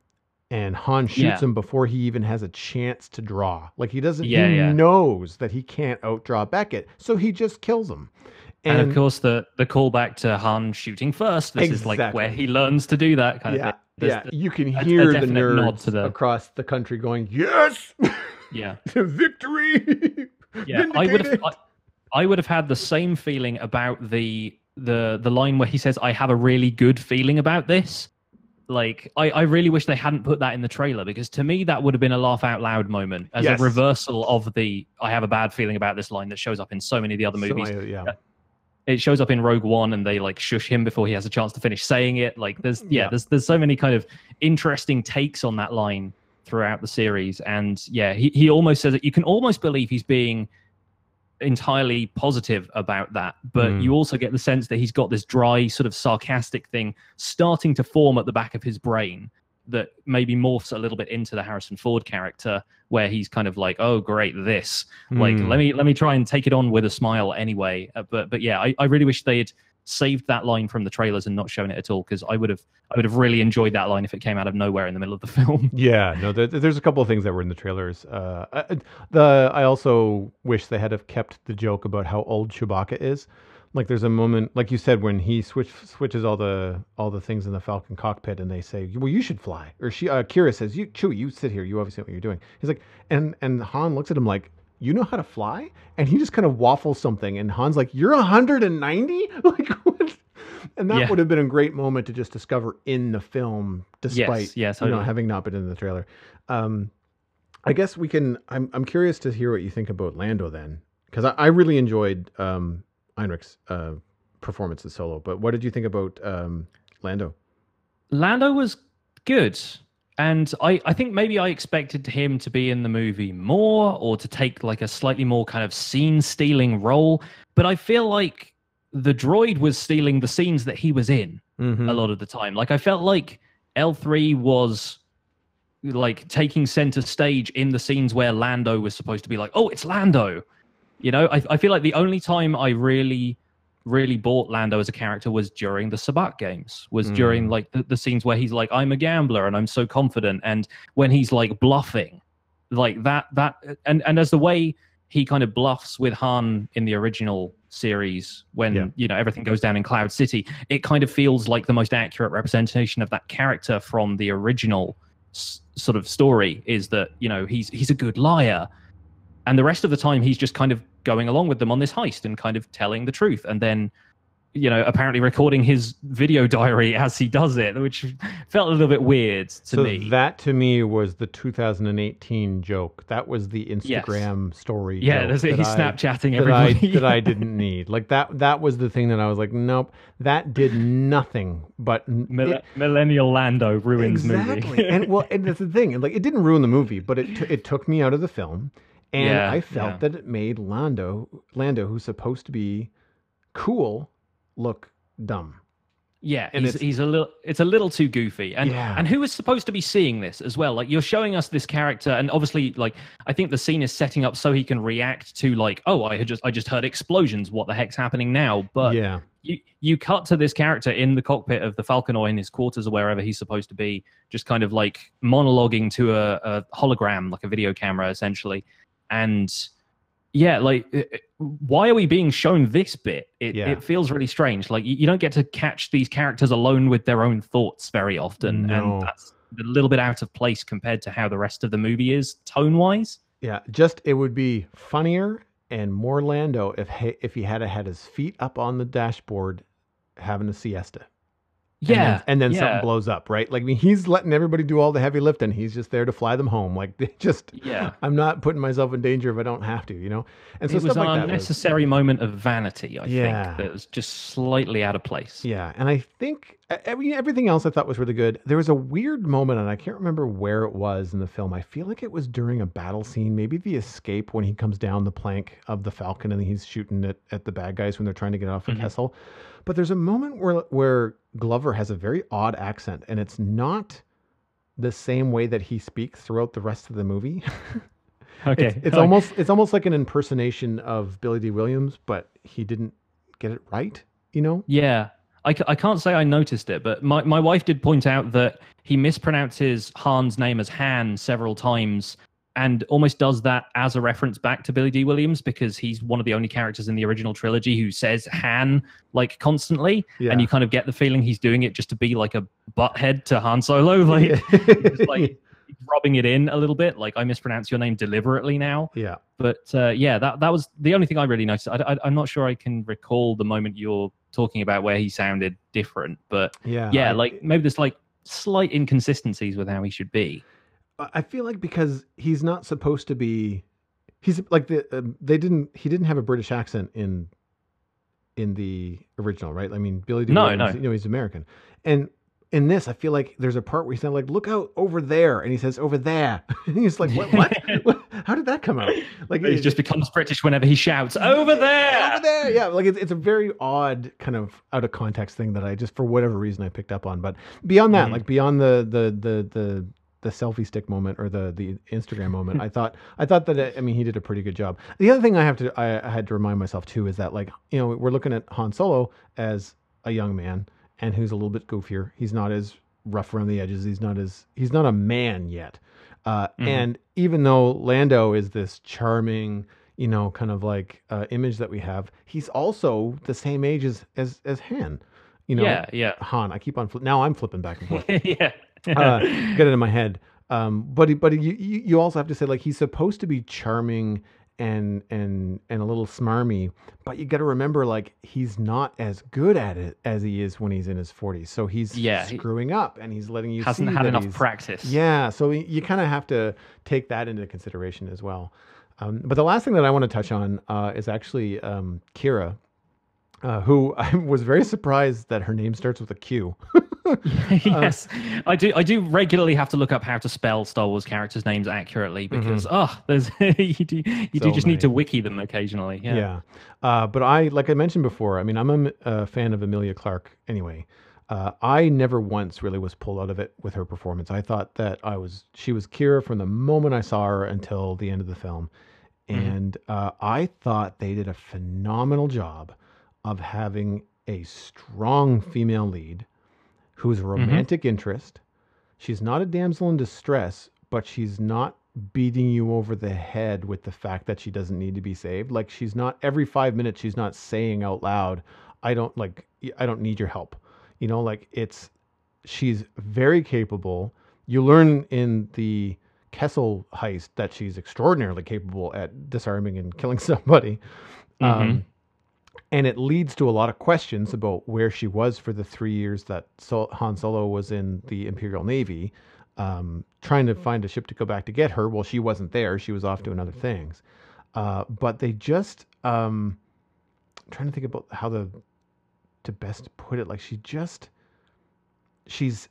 and Han shoots Yeah. him before he even has a chance to draw. Like he doesn't, Yeah, he yeah. knows that he can't outdraw Beckett, so he just kills him. And, of course, the the callback to Han shooting first. This is like where Exactly. he learns to do that kind yeah, of thing. There's yeah, the- you can a- a hear the definite nod nerds to the- across the country going, "Yes, yeah. victory!" Yeah, I would have. Vindicated." I, I would have had the same feeling about the the the line where he says, "I have a really good feeling about this." Like, I, I really wish they hadn't put that in the trailer, because to me that would have been a laugh out loud moment as Yes. a reversal of the "I have a bad feeling about this" line that shows up in so many of the other So, movies. I- yeah, It shows up in Rogue One, and they like shush him before he has a chance to finish saying it. Like, there's yeah, Yeah. there's there's so many kind of interesting takes on that line throughout the series, and yeah, he he almost says it. You can almost believe he's being entirely positive about that, but Mm. you also get the sense that he's got this dry, sort of sarcastic thing starting to form at the back of his brain that maybe morphs a little bit into the Harrison Ford character, where he's kind of like, "Oh, great, this." Like, Mm. let me let me try and take it on with a smile anyway. Uh, but but yeah, I, I really wish they had saved that line from the trailers and not shown it at all, because I would have I would have really enjoyed that line if it came out of nowhere in the middle of the film. Yeah, no, there, there's a couple of things that were in the trailers. Uh, I- the I also wish they had have kept the joke about how old Chewbacca is. Like, there's a moment, like you said, when he switch switches all the all the things in the Falcon cockpit, and they say, "Well, you should fly." Or she, uh, Kira says, "You, Chewie, you sit here. You obviously know what you're doing." He's like, and and Han looks at him like, "You know how to fly?" And he just kind of waffles something, and Han's like, "You're one hundred ninety?" Like, what? And that Yeah. would have been a great moment to just discover in the film, despite Yes, yeah, you know totally. having not been in the trailer. Um, I guess we can. I'm I'm curious to hear what you think about Lando then, because I, I really enjoyed um, Heinrich's uh, performance as Solo. But what did you think about um, Lando? Lando was good. And I, I think maybe I expected him to be in the movie more, or to take like a slightly more kind of scene stealing role. But I feel like the droid was stealing the scenes that he was in Mm-hmm. a lot of the time. Like, I felt like L three was like taking center stage in the scenes where Lando was supposed to be like, "Oh, it's Lando." You know, I, I feel like the only time I really really bought Lando as a character was during the Sabacc games, was Mm. during like the, the scenes where he's like, I'm a gambler and I'm so confident. And when he's like bluffing, like that, that, and, and as the way he kind of bluffs with Han in the original series, when, Yeah. you know, everything goes down in Cloud City, it kind of feels like the most accurate representation of that character from the original s- sort of story is that, you know, he's, he's a good liar. And the rest of the time, he's just kind of going along with them on this heist and kind of telling the truth. And then, you know, apparently recording his video diary as he does it, which felt a little bit weird to so me. that to me was the two thousand eighteen joke. That was the Instagram Yes. story. Yeah, joke there's, he's that I- Snapchatting that I, everybody. that I didn't need. Like that that was the thing that I was like, nope, that did nothing but Mil- it- Millennial Lando ruins exactly. movie. And well, and that's the thing. Like it didn't ruin the movie, but it t- it took me out of the film, and Yeah, I felt yeah. that it made Lando Lando, who's supposed to be cool, look dumb. Yeah, And he's, it's- he's a little. It's a little too goofy, and Yeah. and who is supposed to be seeing this as well? Like you're showing us this character, and obviously, like I think the scene is setting up so he can react to like, oh, I had just I just heard explosions. What the heck's happening now? But yeah. you you cut to this character in the cockpit of the Falcon or in his quarters or wherever he's supposed to be, just kind of like monologuing to a, a hologram, like a video camera, essentially, and. Yeah, like, it- it- why are we being shown this bit? It, Yeah. it feels really strange. Like, you, you don't get to catch these characters alone with their own thoughts very often. No. And that's a little bit out of place compared to how the rest of the movie is tone-wise. Yeah, just it would be funnier and more Lando if he, if he had had his feet up on the dashboard having a siesta. And Yeah. then, and then yeah. something blows up, right? Like I mean, he's letting everybody do all the heavy lifting. He's just there to fly them home. Like they just, Yeah. I'm not putting myself in danger if I don't have to, you know. And so It was stuff an like that. Was, unnecessary moment of vanity, I Yeah. think, that was just slightly out of place. yeah, and I think I mean, everything else I thought was really good. There was a weird moment, and I can't remember where it was in the film. I feel like it was during a battle scene, maybe the escape when he comes down the plank of the Falcon and he's shooting at, at the bad guys when they're trying to get off of Mhm. Kessel. But there's a moment where where Glover has a very odd accent, and it's not the same way that he speaks throughout the rest of the movie. Okay. It's, it's Oh, almost it's almost like an impersonation of Billy D. Williams, but he didn't get it right, you know? Yeah. I, ca- I can't say I noticed it, but my, my wife did point out that he mispronounces Han's name as Han several times and almost does that as a reference back to Billy D. Williams because he's one of the only characters in the original trilogy who says Han like constantly. Yeah. And you kind of get the feeling he's doing it just to be like a butthead to Han Solo. Like, just, like rubbing it in a little bit. Like, I mispronounce your name deliberately now. yeah. But uh, yeah, that that was the only thing I really noticed. I, I, I'm not sure I can recall the moment you're talking about where he sounded different, but Yeah. yeah, I- like maybe there's like slight inconsistencies with how he should be. I feel like because he's not supposed to be, he's like the uh, they didn't he didn't have a British accent in in the original, right? I mean, Billy D. No, Williams, no. you know, he's American, and in this, I feel like there's a part where he's like, "Look out over there," and he says, "Over there." And he's like, "What? What? What? How did that come out?" Like He it- just becomes British whenever he shouts, "Over there!" over there. Yeah, like it's it's a very odd kind of out of context thing that I just for whatever reason I picked up on. But beyond that, Mhm. like beyond the the the the the selfie stick moment or the the Instagram moment, I thought I thought that it, I mean he did a pretty good job. The other thing I have to I, I had to remind myself too is that like you know we're looking at Han Solo as a young man and who's a little bit goofier. He's not as rough around the edges. He's not as he's not a man yet. Uh, Mhm. And even though Lando is this charming, you know, kind of like uh, image that we have, he's also the same age as as, as Han. You know, Yeah, yeah, Han. I keep on fli- now I'm flipping back and forth. yeah. uh, get it in my head. Um, but he, but you, you you also have to say like he's supposed to be charming and and and a little smarmy, but you got to remember like he's not as good at it as he is when he's in his forties. So he's Yeah, he- screwing up, and he's letting you Hasn't see had that enough he's- practice. Yeah, so y- you kind of have to take that into consideration as well. Um, but the last thing that I want to touch on uh, is actually um, Kira, uh, who I was very surprised that her name starts with a Q. Yes, I do. I do regularly have to look up how to spell Star Wars characters' names accurately because oh, there's you do you Mm-hmm. So do just need to many. wiki them occasionally. Yeah. Yeah. Uh, but I, like I mentioned before, I mean, I'm a, m- a fan of Amelia Clark anyway. Uh, I never once really was pulled out of it with her performance. I thought that I was, she was Kira from the moment I saw her until the end of the film. Mhm. And uh, I thought they did a phenomenal job of having a strong female lead who's a Mm-hmm. romantic interest. She's not a damsel in distress, but she's not beating you over the head with the fact that she doesn't need to be saved. Like, she's not every five minutes, she's not saying out loud, I don't like, I don't need your help. You know, like, it's, she's very capable. You learn in the Kessel heist that she's extraordinarily capable at disarming and killing somebody. Mm-hmm. Um, and it leads to a lot of questions about where she was for the three years that Sol- Han Solo was in the Imperial Navy, um, trying to find a ship to go back to get her. Well, she wasn't there. She was off doing other things. Uh, but they just, um, I'm trying to think about how the, to best put it, like, she just, she's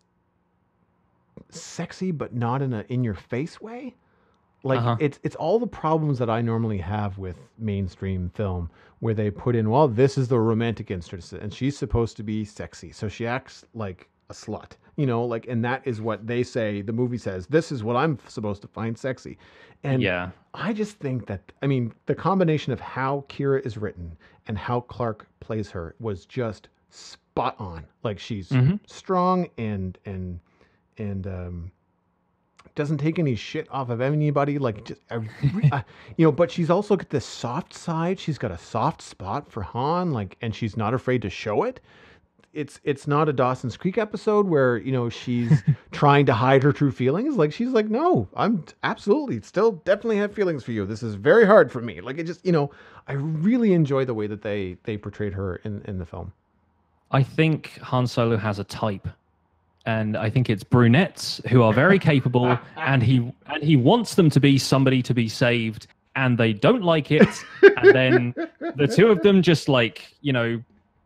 sexy, but not in a in your face way. Like, Uh-huh. it's it's all the problems that I normally have with mainstream film, where they put in, well, this is the romantic interest, and she's supposed to be sexy, so she acts like a slut, you know, like, and that is what they say. The movie says this is what I'm supposed to find sexy, and Yeah. I just think that, I mean, the combination of how Kira is written and how Clark plays her was just spot on. Like, she's Mm-hmm. strong and and and um doesn't take any shit off of anybody. Like, just I, re- I- you know, but she's also got this soft side. She's got a soft spot for Han, like, and she's not afraid to show it. It's it's not a Dawson's Creek episode where, you know, she's trying to hide her true feelings. Like, she's like, no, I'm absolutely still definitely have feelings for you. This is very hard for me. Like, it just, you know, I really enjoy the way that they they portrayed her in in the film. I think Han Solo has a type, and I think it's brunettes who are very capable, and he and he wants them to be somebody to be saved, and they don't like it, and then the two of them just, like, you know,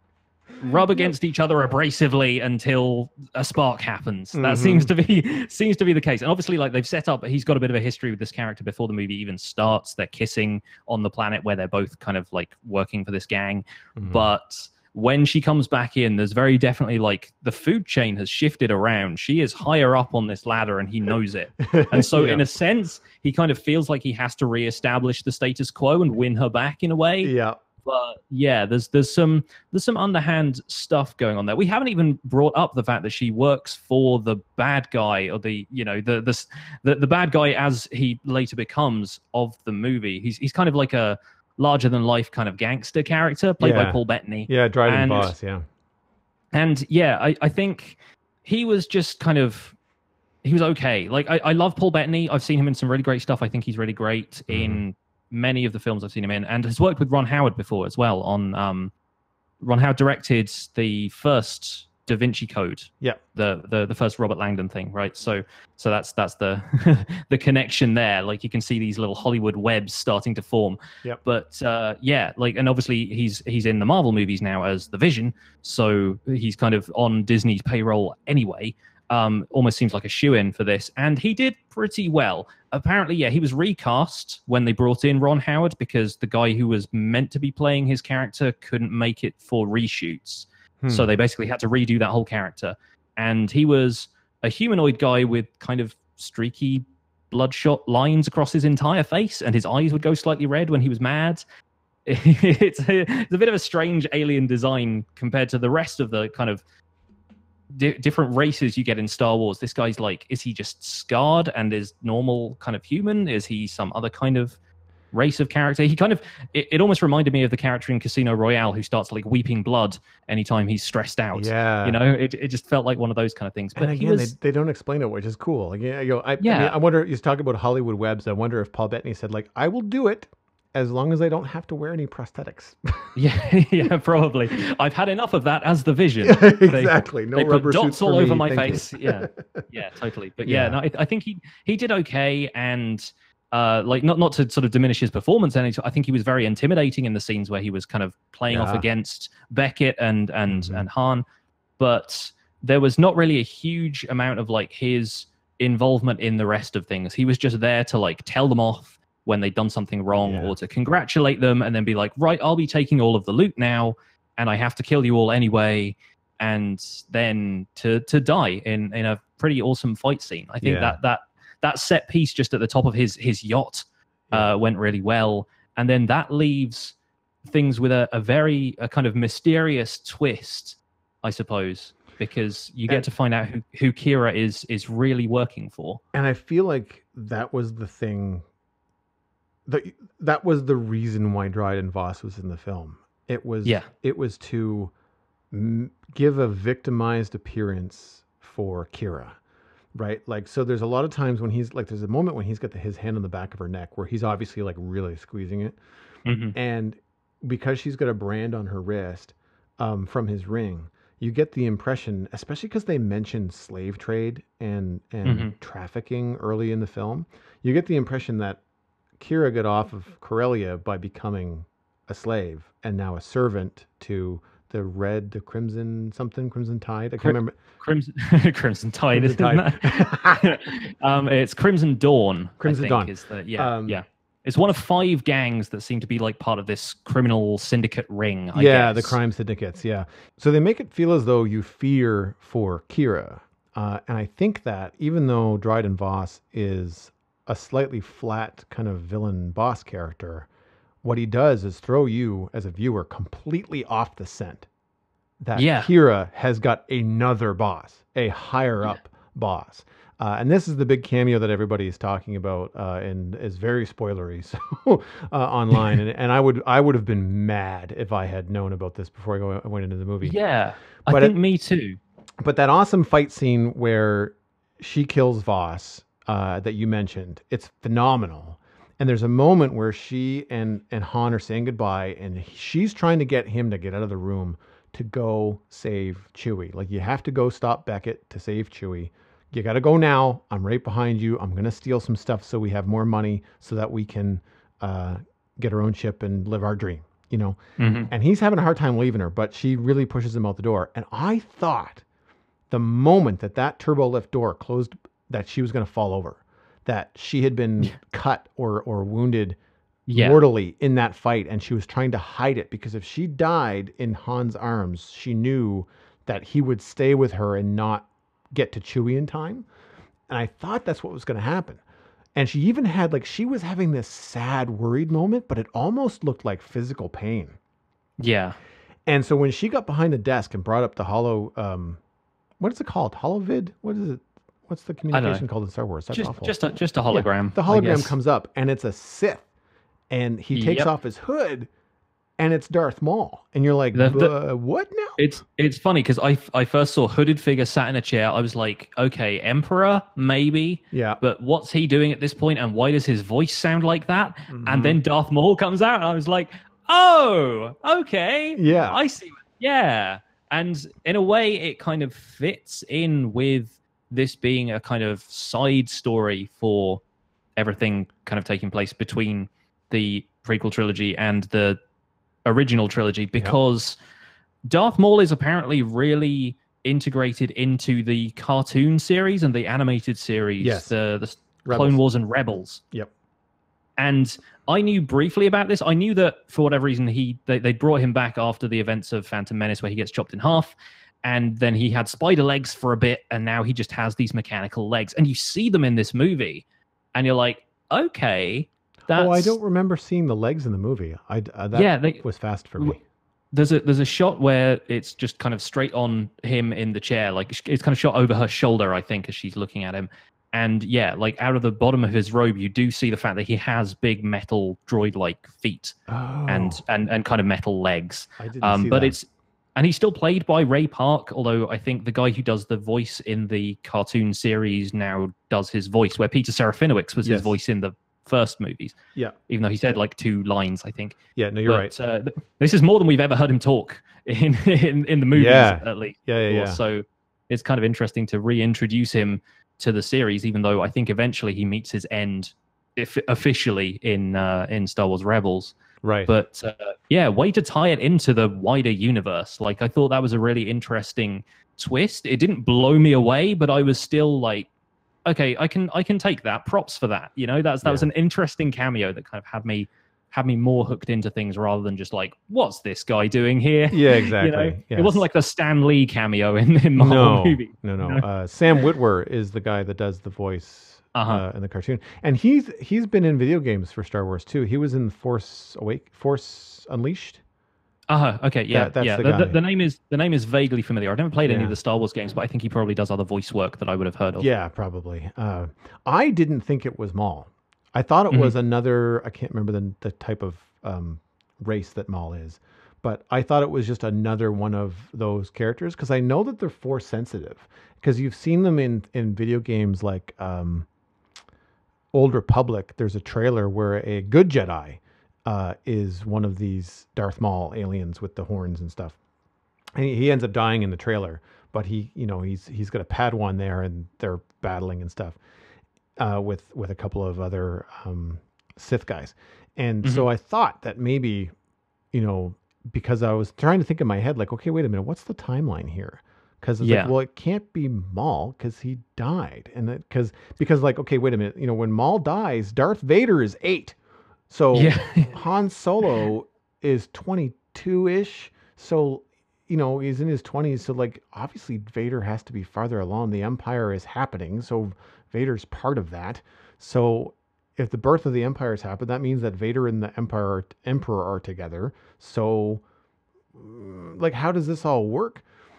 rub against each other abrasively until a spark happens. That Mhm. seems to be seems to be the case. And obviously, like, they've set up, he's got a bit of a history with this character before the movie even starts. They're kissing on the planet where they're both kind of like working for this gang, Mhm. but when she comes back in, there's very definitely, like, the food chain has shifted around. She is higher up on this ladder, and he knows it. And so, Yeah. in a sense, he kind of feels like he has to reestablish the status quo and win her back in a way. Yeah. But yeah, there's there's some there's some underhand stuff going on there. We haven't even brought up the fact that she works for the bad guy, or the you know the the the, the bad guy as he later becomes of the movie. He's he's kind of like a larger than life kind of gangster character played by Yeah. Paul Bettany. Yeah, Dryden And- Voss, yeah. And yeah, I, I think he was just kind of he was okay. Like, I, I love Paul Bettany. I've seen him in some really great stuff. I think he's really great in many of the films I've seen him in, and has worked with Ron Howard before as well. On um, Ron Howard directed the first Da Vinci Code, Yeah. the the the first Robert Langdon thing, right? So so that's that's the the connection there. Like, you can see these little Hollywood webs starting to form. Yep. But uh, yeah, like, and obviously he's he's in the Marvel movies now as the Vision, so he's kind of on Disney's payroll anyway. Um, almost seems like a shoe-in for this, and he did pretty well. Apparently, yeah, he was recast when they brought in Ron Howard because the guy who was meant to be playing his character couldn't make it for reshoots. Hmm. So they basically had to redo that whole character. And he was a humanoid guy with kind of streaky, bloodshot lines across his entire face, and his eyes would go slightly red when he was mad. it's, a, it's a bit of a strange alien design compared to the rest of the kind of di- different races you get in Star Wars. This guy's like, is he just scarred and is normal kind of human? Is he some other kind of race of character? He kind of, it, it almost reminded me of the character in Casino Royale who starts like weeping blood anytime he's stressed out. Yeah. You know, it, it just felt like one of those kind of things. But And he again, was, they, they don't explain it, which is cool. Like, yeah, you know, I, I, Yeah. mean, I wonder, you talk about Hollywood webs. I wonder if Paul Bettany said, like, I will do it as long as I don't have to wear any prosthetics. yeah, yeah, probably. I've had enough of that as the Vision. Exactly. No they put rubber dots suits all for over me. my Thank you. face. Yeah, yeah, totally. But yeah, Yeah. no, I, I think he he did okay, and uh, like not not to sort of diminish his performance any. I think he was very intimidating in the scenes where he was kind of playing off Yeah. against Beckett and and Mhm. and Han, but there was not really a huge amount of like his involvement in the rest of things. He was just there to like tell them off when they'd done something wrong, Yeah. or to congratulate them and then be like, right, I'll be taking all of the loot now, and I have to kill you all anyway, and then to to die in in a pretty awesome fight scene. I think Yeah. that that that set piece just at the top of his his yacht uh, went really well, and then that leaves things with a, a very a kind of mysterious twist, I suppose, because you get and, to find out who, who Kira is is really working for. And I feel like that was the thing. That that was the reason why Dryden Voss was in the film. It was yeah. It was to m- give a victimized appearance for Kira, right? Like, so there's a lot of times when he's like, there's a moment when he's got the, his hand on the back of her neck where he's obviously like really squeezing it, mm-hmm. and because she's got a brand on her wrist um, from his ring, you get the impression, especially because they mention slave trade and and mm-hmm. trafficking early in the film, you get the impression that Kira got off of Corellia by becoming a slave and now a servant to the red, the crimson something, crimson tide. I can't Crim- remember. Crimson Crimson Tide, Crimson isn't Tide. it? um, it's Crimson Dawn. Crimson I think, Dawn. Is the, yeah, um, yeah. It's one of five gangs that seem to be like part of this criminal syndicate ring. I yeah, guess. the crime syndicates. Yeah, so they make it feel as though you fear for Kira, uh, and I think that even though Dryden Voss is a slightly flat kind of villain boss character, what he does is throw you as a viewer completely off the scent that yeah. Kira has got another boss, a higher up yeah. boss. Uh, and this is the big cameo that everybody is talking about uh, and is very spoilery so uh, online. and, and I would I would have been mad if I had known about this before I, go, I went into the movie. Yeah, I but think it, me too. But that awesome fight scene where she kills Voss, Uh, that you mentioned, it's phenomenal. And there's a moment where she and, and Han are saying goodbye, and she's trying to get him to get out of the room to go save Chewie. Like, you have to go stop Beckett to save Chewie. You got to go now. I'm right behind you. I'm going to steal some stuff so we have more money so that we can uh, get our own ship and live our dream, you know? Mm-hmm. And he's having a hard time leaving her, but she really pushes him out the door. And I thought the moment that that turbo lift door closed, that she was going to fall over, that she had been yeah. cut or or wounded yeah. mortally in that fight, and she was trying to hide it, because if she died in Han's arms, she knew that he would stay with her and not get to Chewie in time. And I thought that's what was going to happen. And she even had, like, she was having this sad, worried moment, but it almost looked like physical pain. Yeah. And so when she got behind the desk and brought up the hollow, um, what is it called? Holovid? What is it? What's the communication called in Star Wars? That's just, awful. Just a, just a hologram. Yeah, the hologram comes up, and it's a Sith, and he takes yep. off his hood, and it's Darth Maul, and you're like, the, the, uh, what now? It's it's funny because I I first saw a hooded figure sat in a chair. I was like, okay, Emperor maybe, yeah, but what's he doing at this point, and why does his voice sound like that? Mm-hmm. And then Darth Maul comes out, and I was like, oh, okay, yeah, I see, yeah. And in a way, it kind of fits in with this being a kind of side story for everything kind of taking place between the prequel trilogy and the original trilogy, because yep. Darth Maul is apparently really integrated into the cartoon series and the animated series, yes. the, the Clone Wars and Rebels. Yep. And I knew briefly about this. I knew that for whatever reason, he they, they brought him back after the events of Phantom Menace, where he gets chopped in half. And then he had spider legs for a bit, and now he just has these mechanical legs. And you see them in this movie, and you're like, okay, that's... Oh, I don't remember seeing the legs in the movie. I, uh, that yeah, they, was fast for me. There's a there's a shot where it's just kind of straight on him in the chair. Like, it's kind of shot over her shoulder, I think, as she's looking at him. And yeah, like out of the bottom of his robe, you do see the fact that he has big metal droid-like feet oh. and, and and kind of metal legs. I didn't um, see but that. it's and he's still played by Ray Park, although I think the guy who does the voice in the cartoon series now does his voice, where Peter Serafinowicz was yes. his voice in the first movies. Yeah, even though he said like two lines, I think. Yeah, no, you're but, right. Uh, th- this is more than we've ever heard him talk in in, in the movies, yeah. at least. Yeah, yeah, yeah. So it's kind of interesting to reintroduce him to the series, even though I think eventually he meets his end if officially in uh, in Star Wars Rebels. Right. But uh, yeah, way to tie it into the wider universe. Like, I thought that was a really interesting twist. It didn't blow me away, but I was still like, okay, I can I can take that. Props for that. You know, that's that yeah. was an interesting cameo that kind of had me had me more hooked into things rather than just like, what's this guy doing here? Yeah, exactly. You know? Yes. It wasn't like the Stan Lee cameo in, in Marvel no, movie. No, no, no. Uh, Sam Witwer is the guy that does the voice Uh-huh. uh, in the cartoon, and he's he's been in video games for Star Wars too. He was in Force Awake, Force Unleashed. Uh-huh. Okay, yeah, That, that's yeah. the The, the, guy. the name is the name is vaguely familiar. I've never played any Yeah. of the Star Wars games, but I think he probably does other voice work that I would have heard of. Yeah, probably. Uh, I didn't think it was Maul. I thought it Mhm. was another. I can't remember the the type of um, race that Maul is, but I thought it was just another one of those characters because I know that they're Force sensitive because you've seen them in in video games like um, Old Republic. There's a trailer where a good Jedi uh, is one of these Darth Maul aliens with the horns and stuff. And he he ends up dying in the trailer, but he, you know, he's he's got a Padawan there, and they're battling and stuff uh, with with a couple of other um, Sith guys. And so I thought that maybe, you know, because I was trying to think in my head, like, okay, wait a minute, what's the timeline here? Because it's Yeah. like, well, it can't be Maul because he died, and because because like, okay, wait a minute, you know, when Maul dies, Darth Vader is eight, so Yeah. Han Solo is twenty-two ish, so you know he's in his twenties, so like obviously Vader has to be farther along. The Empire is happening, so Vader's part of that. So if the birth of the Empire has happened, that means that Vader and the Empire are, Emperor are together. So, mm, like, how does this all work?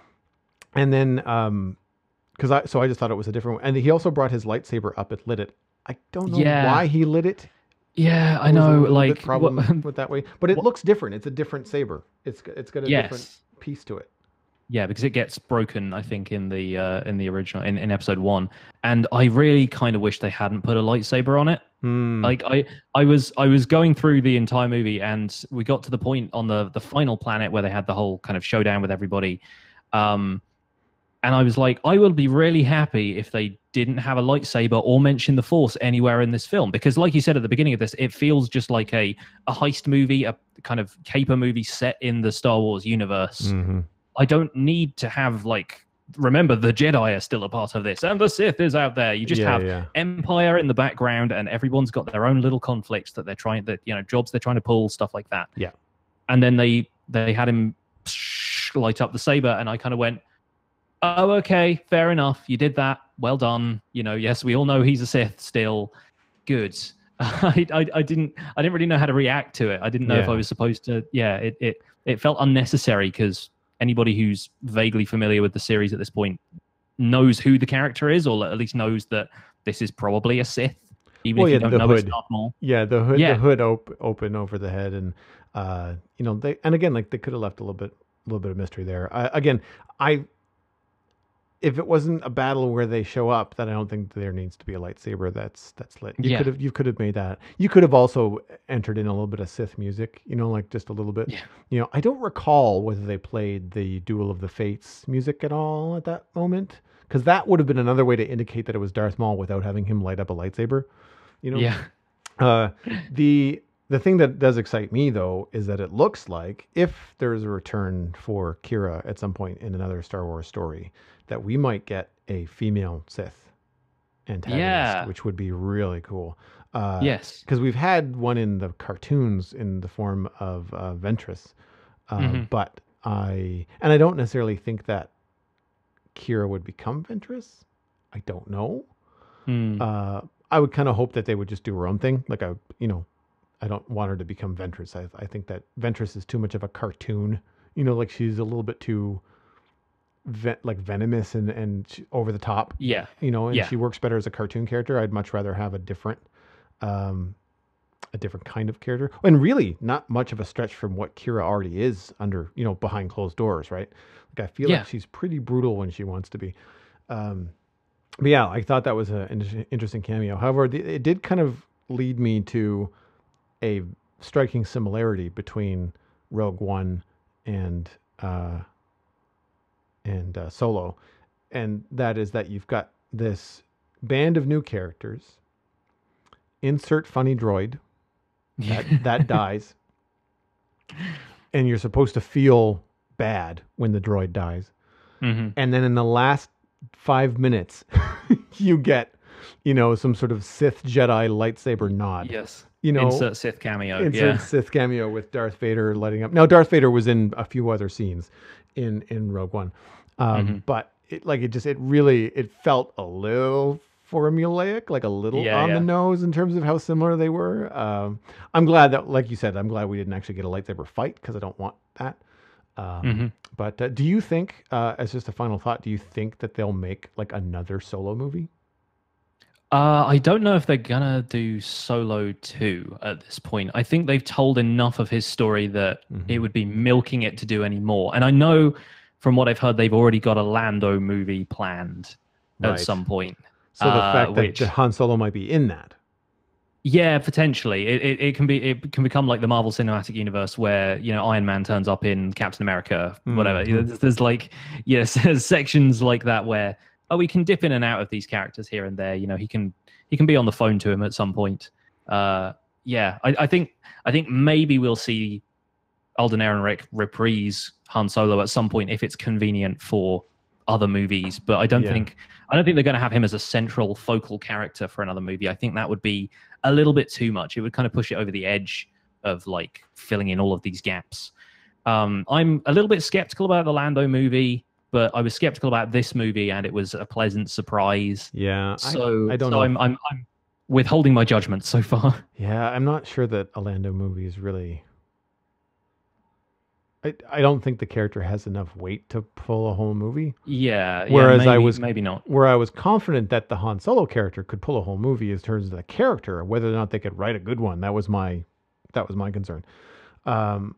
And then, um, because I so I just thought it was a different one. And he also brought his lightsaber up and lit it. I don't know Yeah. why he lit it. Yeah, I It was a know. little bit Like, problem what- with that way, but it what- looks different. It's a different saber. It's g- it's got a different yes, piece to it. yeah, because it gets broken. I think in the uh, in the original in, in episode one, and I really kind of wish they hadn't put a lightsaber on it. Hmm. Like I, I was, I was going through the entire movie, and we got to the point on the the final planet where they had the whole kind of showdown with everybody, um, and I was like, I will be really happy if they didn't have a lightsaber or mention the Force anywhere in this film, because, like you said at the beginning of this, it feels just like a a heist movie, a kind of caper movie set in the Star Wars universe. Mhm. I don't need to have like. Remember, the Jedi are still a part of this, and the Sith is out there. You just Yeah, have yeah. Empire in the background, and everyone's got their own little conflicts that they're trying, that you know, jobs they're trying to pull, stuff like that. Yeah. And then they they had him light up the saber, and I kind of went, "Oh, okay, fair enough. You did that. Well done. You know, yes, we all know he's a Sith still. Good." I, I I didn't I didn't really know how to react to it. I didn't know if Yeah. I was supposed to. Yeah, it it it felt unnecessary because anybody who's vaguely familiar with the series at this point knows who the character is, or at least knows that this is probably a Sith, even Well, if yeah, you don't the know it's hood. Darth Maul. Yeah, the hood, Yeah. the hood op- open over the head, and uh, you know, they and again, like they could have left a little bit, a little bit of mystery there. I, again, I if it wasn't a battle where they show up, then I don't think there needs to be a lightsaber that's that's lit. You Yeah. could have, you could have made that. You could have also entered in a little bit of Sith music, you know, like just a little bit. Yeah. You know, I don't recall whether they played the Duel of the Fates music at all at that moment, because that would have been another way to indicate that it was Darth Maul without having him light up a lightsaber. You know, Yeah. uh, the the thing that does excite me though is that it looks like if there is a return for Kira at some point in another Star Wars story, that we might get a female Sith antagonist, Yeah. which would be really cool. Uh, Yes. because we've had one in the cartoons in the form of uh, Ventress, uh, Mhm. but I and I don't necessarily think that Kira would become Ventress. I don't know. Hmm. Uh, I would kind of hope that they would just do her own thing. Like I, you know, I don't want her to become Ventress. I, I think that Ventress is too much of a cartoon. You know, like she's a little bit too, ve- like venomous and and she, over the top. Yeah. You know, and Yeah. she works better as a cartoon character. I'd much rather have a different, um, a different kind of character. And really, not much of a stretch from what Kira already is under, you know, behind closed doors, right? Like I feel Yeah. like she's pretty brutal when she wants to be. Um, but yeah, I thought that was an inter- interesting cameo. However, the, it did kind of lead me to a striking similarity between Rogue One and uh, and uh, Solo, and that is that you've got this band of new characters. Insert funny droid that that dies, and you're supposed to feel bad when the droid dies, Mhm. and then in the last five minutes, you get, you know, some sort of Sith Jedi lightsaber nod. Yes. You know, Insert Sith cameo. insert Yeah. Sith cameo with Darth Vader lighting up. Now, Darth Vader was in a few other scenes in in Rogue One, um, Mhm. but it like it just it really it felt a little formulaic, like a little Yeah, on the yeah. nose in terms of how similar they were. Um, I'm glad that, like you said, I'm glad we didn't actually get a lightsaber fight because I don't want that. Um, hmm but uh, do you think, uh, as just a final thought, do you think that they'll make like another Solo movie? Uh, I don't know if they're gonna do Solo two at this point. I think they've told enough of his story that it Hmm. would be milking it to do any more. And I know from what I've heard, they've already got a Lando movie planned at Right. some point. So the Uh, fact that the which, Han Solo might be in that. yeah, potentially, it, it it can be it can become like the Marvel Cinematic Universe where you know Iron Man turns up in Captain America, whatever. You know, Hmm. There's, there's like yes, sections like that where oh we can dip in and out of these characters here and there. You know, he can he can be on the phone to him at some point. Uh, yeah, I, I think I think maybe we'll see Alden Ehrenreich reprise Han Solo at some point if it's convenient for other movies. But I don't Yeah. think I don't think they're going to have him as a central focal character for another movie. I think that would be a little bit too much. It would kind of push it over the edge of like filling in all of these gaps. Um, I'm a little bit skeptical about the Lando movie, but I was skeptical about this movie, and it was a pleasant surprise. Yeah. I, So, I don't so know. I'm, if- I'm, I'm withholding my judgment so far. yeah. I'm not sure that a Lando movie is really. I, I don't think the character has enough weight to pull a whole movie. Yeah, yeah. Whereas maybe, I was maybe not. where I was confident that the Han Solo character could pull a whole movie in terms of the character, whether or not they could write a good one. That was my that was my concern. Um,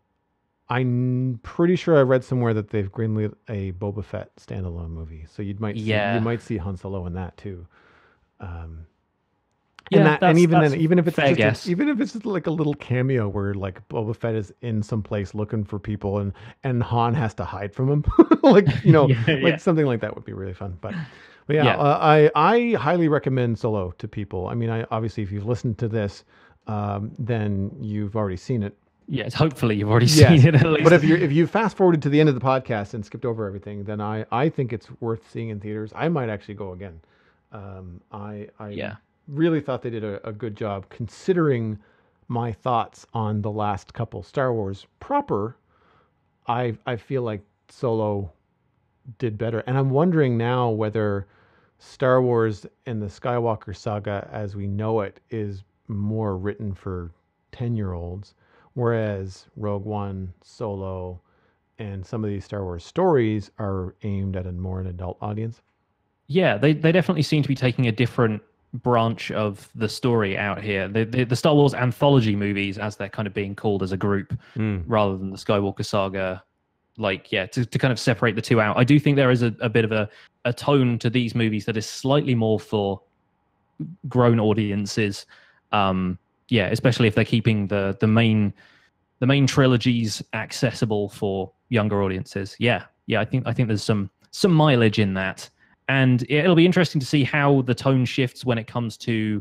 I'm pretty sure I read somewhere that they've greenlit a Boba Fett standalone movie, so you might see, Yeah. you might see Han Solo in that too. Um, Yeah, and that, and that's- even that's then, even if it's fair just guess. a, even if it's just like a little cameo where like Boba Fett is in some place looking for people, and and Han has to hide from him, like you know, Yeah, like yeah. something like that would be really fun. But, but yeah, Yeah. Uh, I I highly recommend Solo to people. I mean, I obviously if you've listened to this, um, then you've already seen it. Yes, hopefully you've already Yes. seen it at least. But if you if you fast forwarded to the end of the podcast and skipped over everything, then I I think it's worth seeing in theaters. I might actually go again. Um, I I Yeah. really thought they did a, a good job considering my thoughts on the last couple Star Wars proper. I I feel like Solo did better, and I'm wondering now whether Star Wars and the Skywalker saga as we know it is more written for ten year olds, whereas Rogue One, Solo, and some of these Star Wars stories are aimed at a more an adult audience. Yeah, they, they definitely seem to be taking a different branch of the story out here. The, the the Star Wars anthology movies, as they're kind of being called as a group, rather than the Skywalker saga. Like, yeah, to, to kind of separate the two out. I do think there is a, a bit of a, a tone to these movies that is slightly more for grown audiences. Um, yeah, especially if they're keeping the the main the main trilogies accessible for younger audiences. Yeah, yeah, I think I think there's some some mileage in that, and it'll be interesting to see how the tone shifts when it comes to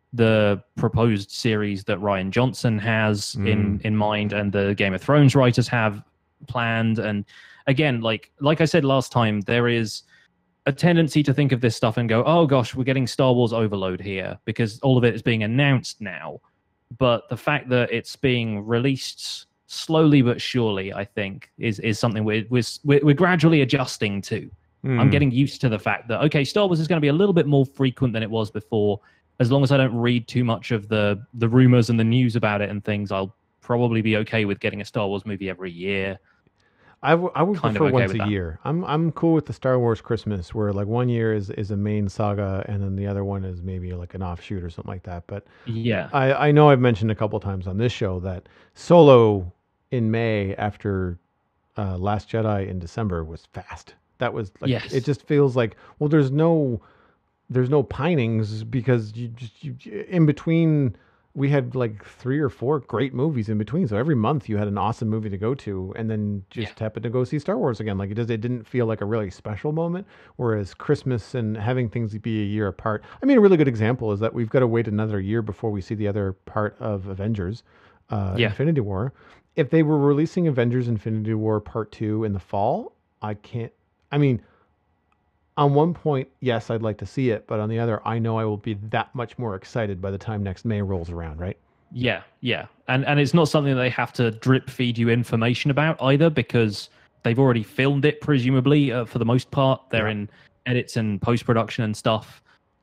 the proposed series that Ryan Johnson has Mm. in in mind, and the Game of Thrones writers have planned. And again, like like I said last time, there is a tendency to think of this stuff and go, oh gosh, we're getting Star Wars overload here because all of it is being announced now. But the fact that it's being released slowly but surely, I think, is is something we're we're, we're gradually adjusting to. I'm Mm. getting used to the fact that, okay, Star Wars is going to be a little bit more frequent than it was before. As long as I don't read too much of the the rumors and the news about it and things, I'll probably be okay with getting a Star Wars movie every year. I, w- I would Kind of prefer okay once with a that. year. I'm I'm cool with the Star Wars Christmas, where like one year is, is a main saga, and then the other one is maybe like an offshoot or something like that. But Yeah. I, I know I've mentioned a couple times on this show that Solo in May after uh, Last Jedi in December was fast. That was like Yes. it just feels like well, there's no there's no pinings because you just you, in between we had like three or four great movies in between. So every month you had an awesome movie to go to, and then just Yeah. happened to go see Star Wars again. Like it just it didn't feel like a really special moment. Whereas Christmas and having things be a year apart. I mean, a really good example is that we've got to wait another year before we see the other part of Avengers, uh, Yeah. Infinity War. If they were releasing Avengers Infinity War Part Two in the fall, I can't. I mean, on one point, yes, I'd like to see it, but on the other, I know I will be that much more excited by the time next May rolls around, right? Yeah, yeah. And and it's not something that they have to drip feed you information about either, because they've already filmed it, presumably, uh, for the most part. They're Yeah. in edits and post-production and stuff.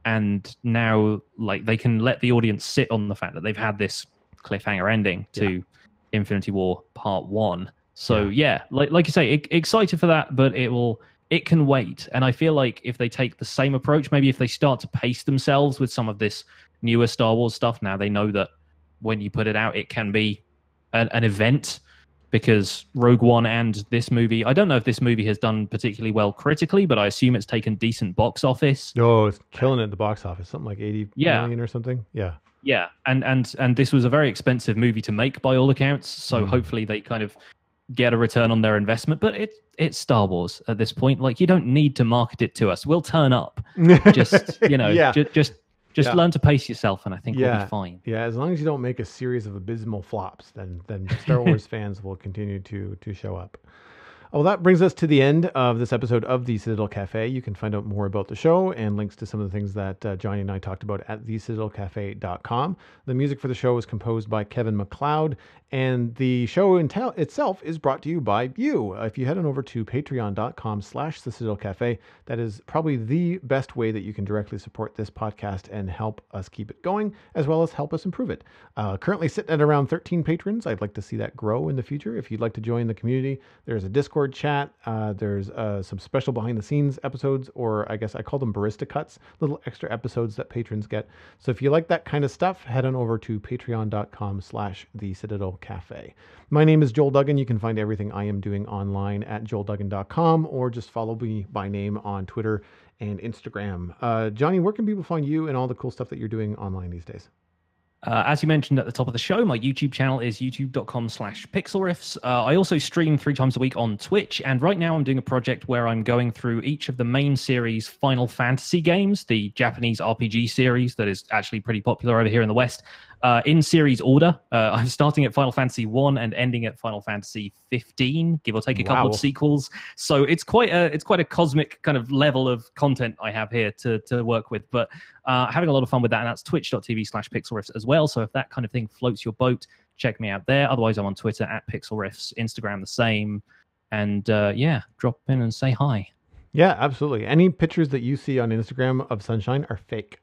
and now like they can let the audience sit on the fact that they've had this cliffhanger ending to yeah. Infinity War Part One. So yeah, yeah like like you say, it, excited for that, but it will it can wait. And I feel like if they take the same approach, maybe if they start to pace themselves with some of this newer Star Wars stuff, now they know that when you put it out, it can be an, an event. Because Rogue One and this movie, I don't know if this movie has done particularly well critically, but I assume it's taken decent box office. No, it's killing it at the box office, something like eighty yeah. million or something. Yeah, yeah, and and and this was a very expensive movie to make by all accounts. So mm. hopefully they kind of get a return on their investment. But it it's Star Wars at this point. Like you don't need to market it to us. We'll turn up. Just you know, yeah. ju- just. Just yeah. learn to pace yourself, and I think yeah. we'll be fine. Yeah, as long as you don't make a series of abysmal flops, then then Star Wars fans will continue to to show up. Well, that brings us to the end of this episode of the Citadel Cafe. You can find out more about the show and links to some of the things that uh, Johnny and I talked about at the citadel cafe dot com. The music for the show was composed by Kevin MacLeod, and the show in ta- itself is brought to you by you. If you head on over to patreon dot com slash the Citadel Cafe, that is probably the best way that you can directly support this podcast and help us keep it going, as well as help us improve it. Uh, currently sitting at around thirteen patrons. I'd like to see that grow in the future. If you'd like to join the community, there's a Discord chat. Uh, there's uh, some special behind the scenes episodes, or I guess I call them barista cuts, little extra episodes that patrons get. So if you like that kind of stuff, head on over to patreon dot com slash the Citadel Cafe. My name is Joel Duggan. You can find everything I am doing online at joel duggan dot com, or just follow me by name on Twitter and Instagram. Uh, Johnny, where can people find you and all the cool stuff that you're doing online these days? Uh, as you mentioned at the top of the show, my YouTube channel is youtube dot com slash pixel riffs. Uh, I also stream three times a week on Twitch, and right now I'm doing a project where I'm going through each of the main series Final Fantasy games, the Japanese R P G series that is actually pretty popular over here in the West, uh, in series order. Uh, I'm starting at Final Fantasy one and ending at Final Fantasy fifteen, give or take a couple Wow. of sequels. So it's quite a it's quite a cosmic kind of level of content I have here to to work with, but uh, having a lot of fun with that, and that's twitch dot t v slash pixel riffs as well. So if that kind of thing floats your boat, check me out there. Otherwise, I'm on Twitter at pixel riffs, Instagram the same, and uh, yeah, drop in and say hi. Yeah, absolutely. Any pictures that you see on Instagram of sunshine are fake.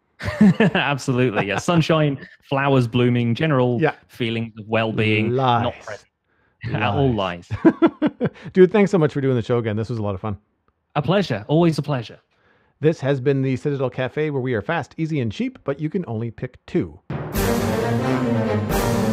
Absolutely, yeah. Sunshine, flowers blooming, general yeah. feelings of well-being, lies. not present. Lies. All lies. Dude, thanks so much for doing the show again. This was a lot of fun. A pleasure. Always a pleasure. This has been the Citadel Cafe, where we are fast, easy, and cheap, but you can only pick two.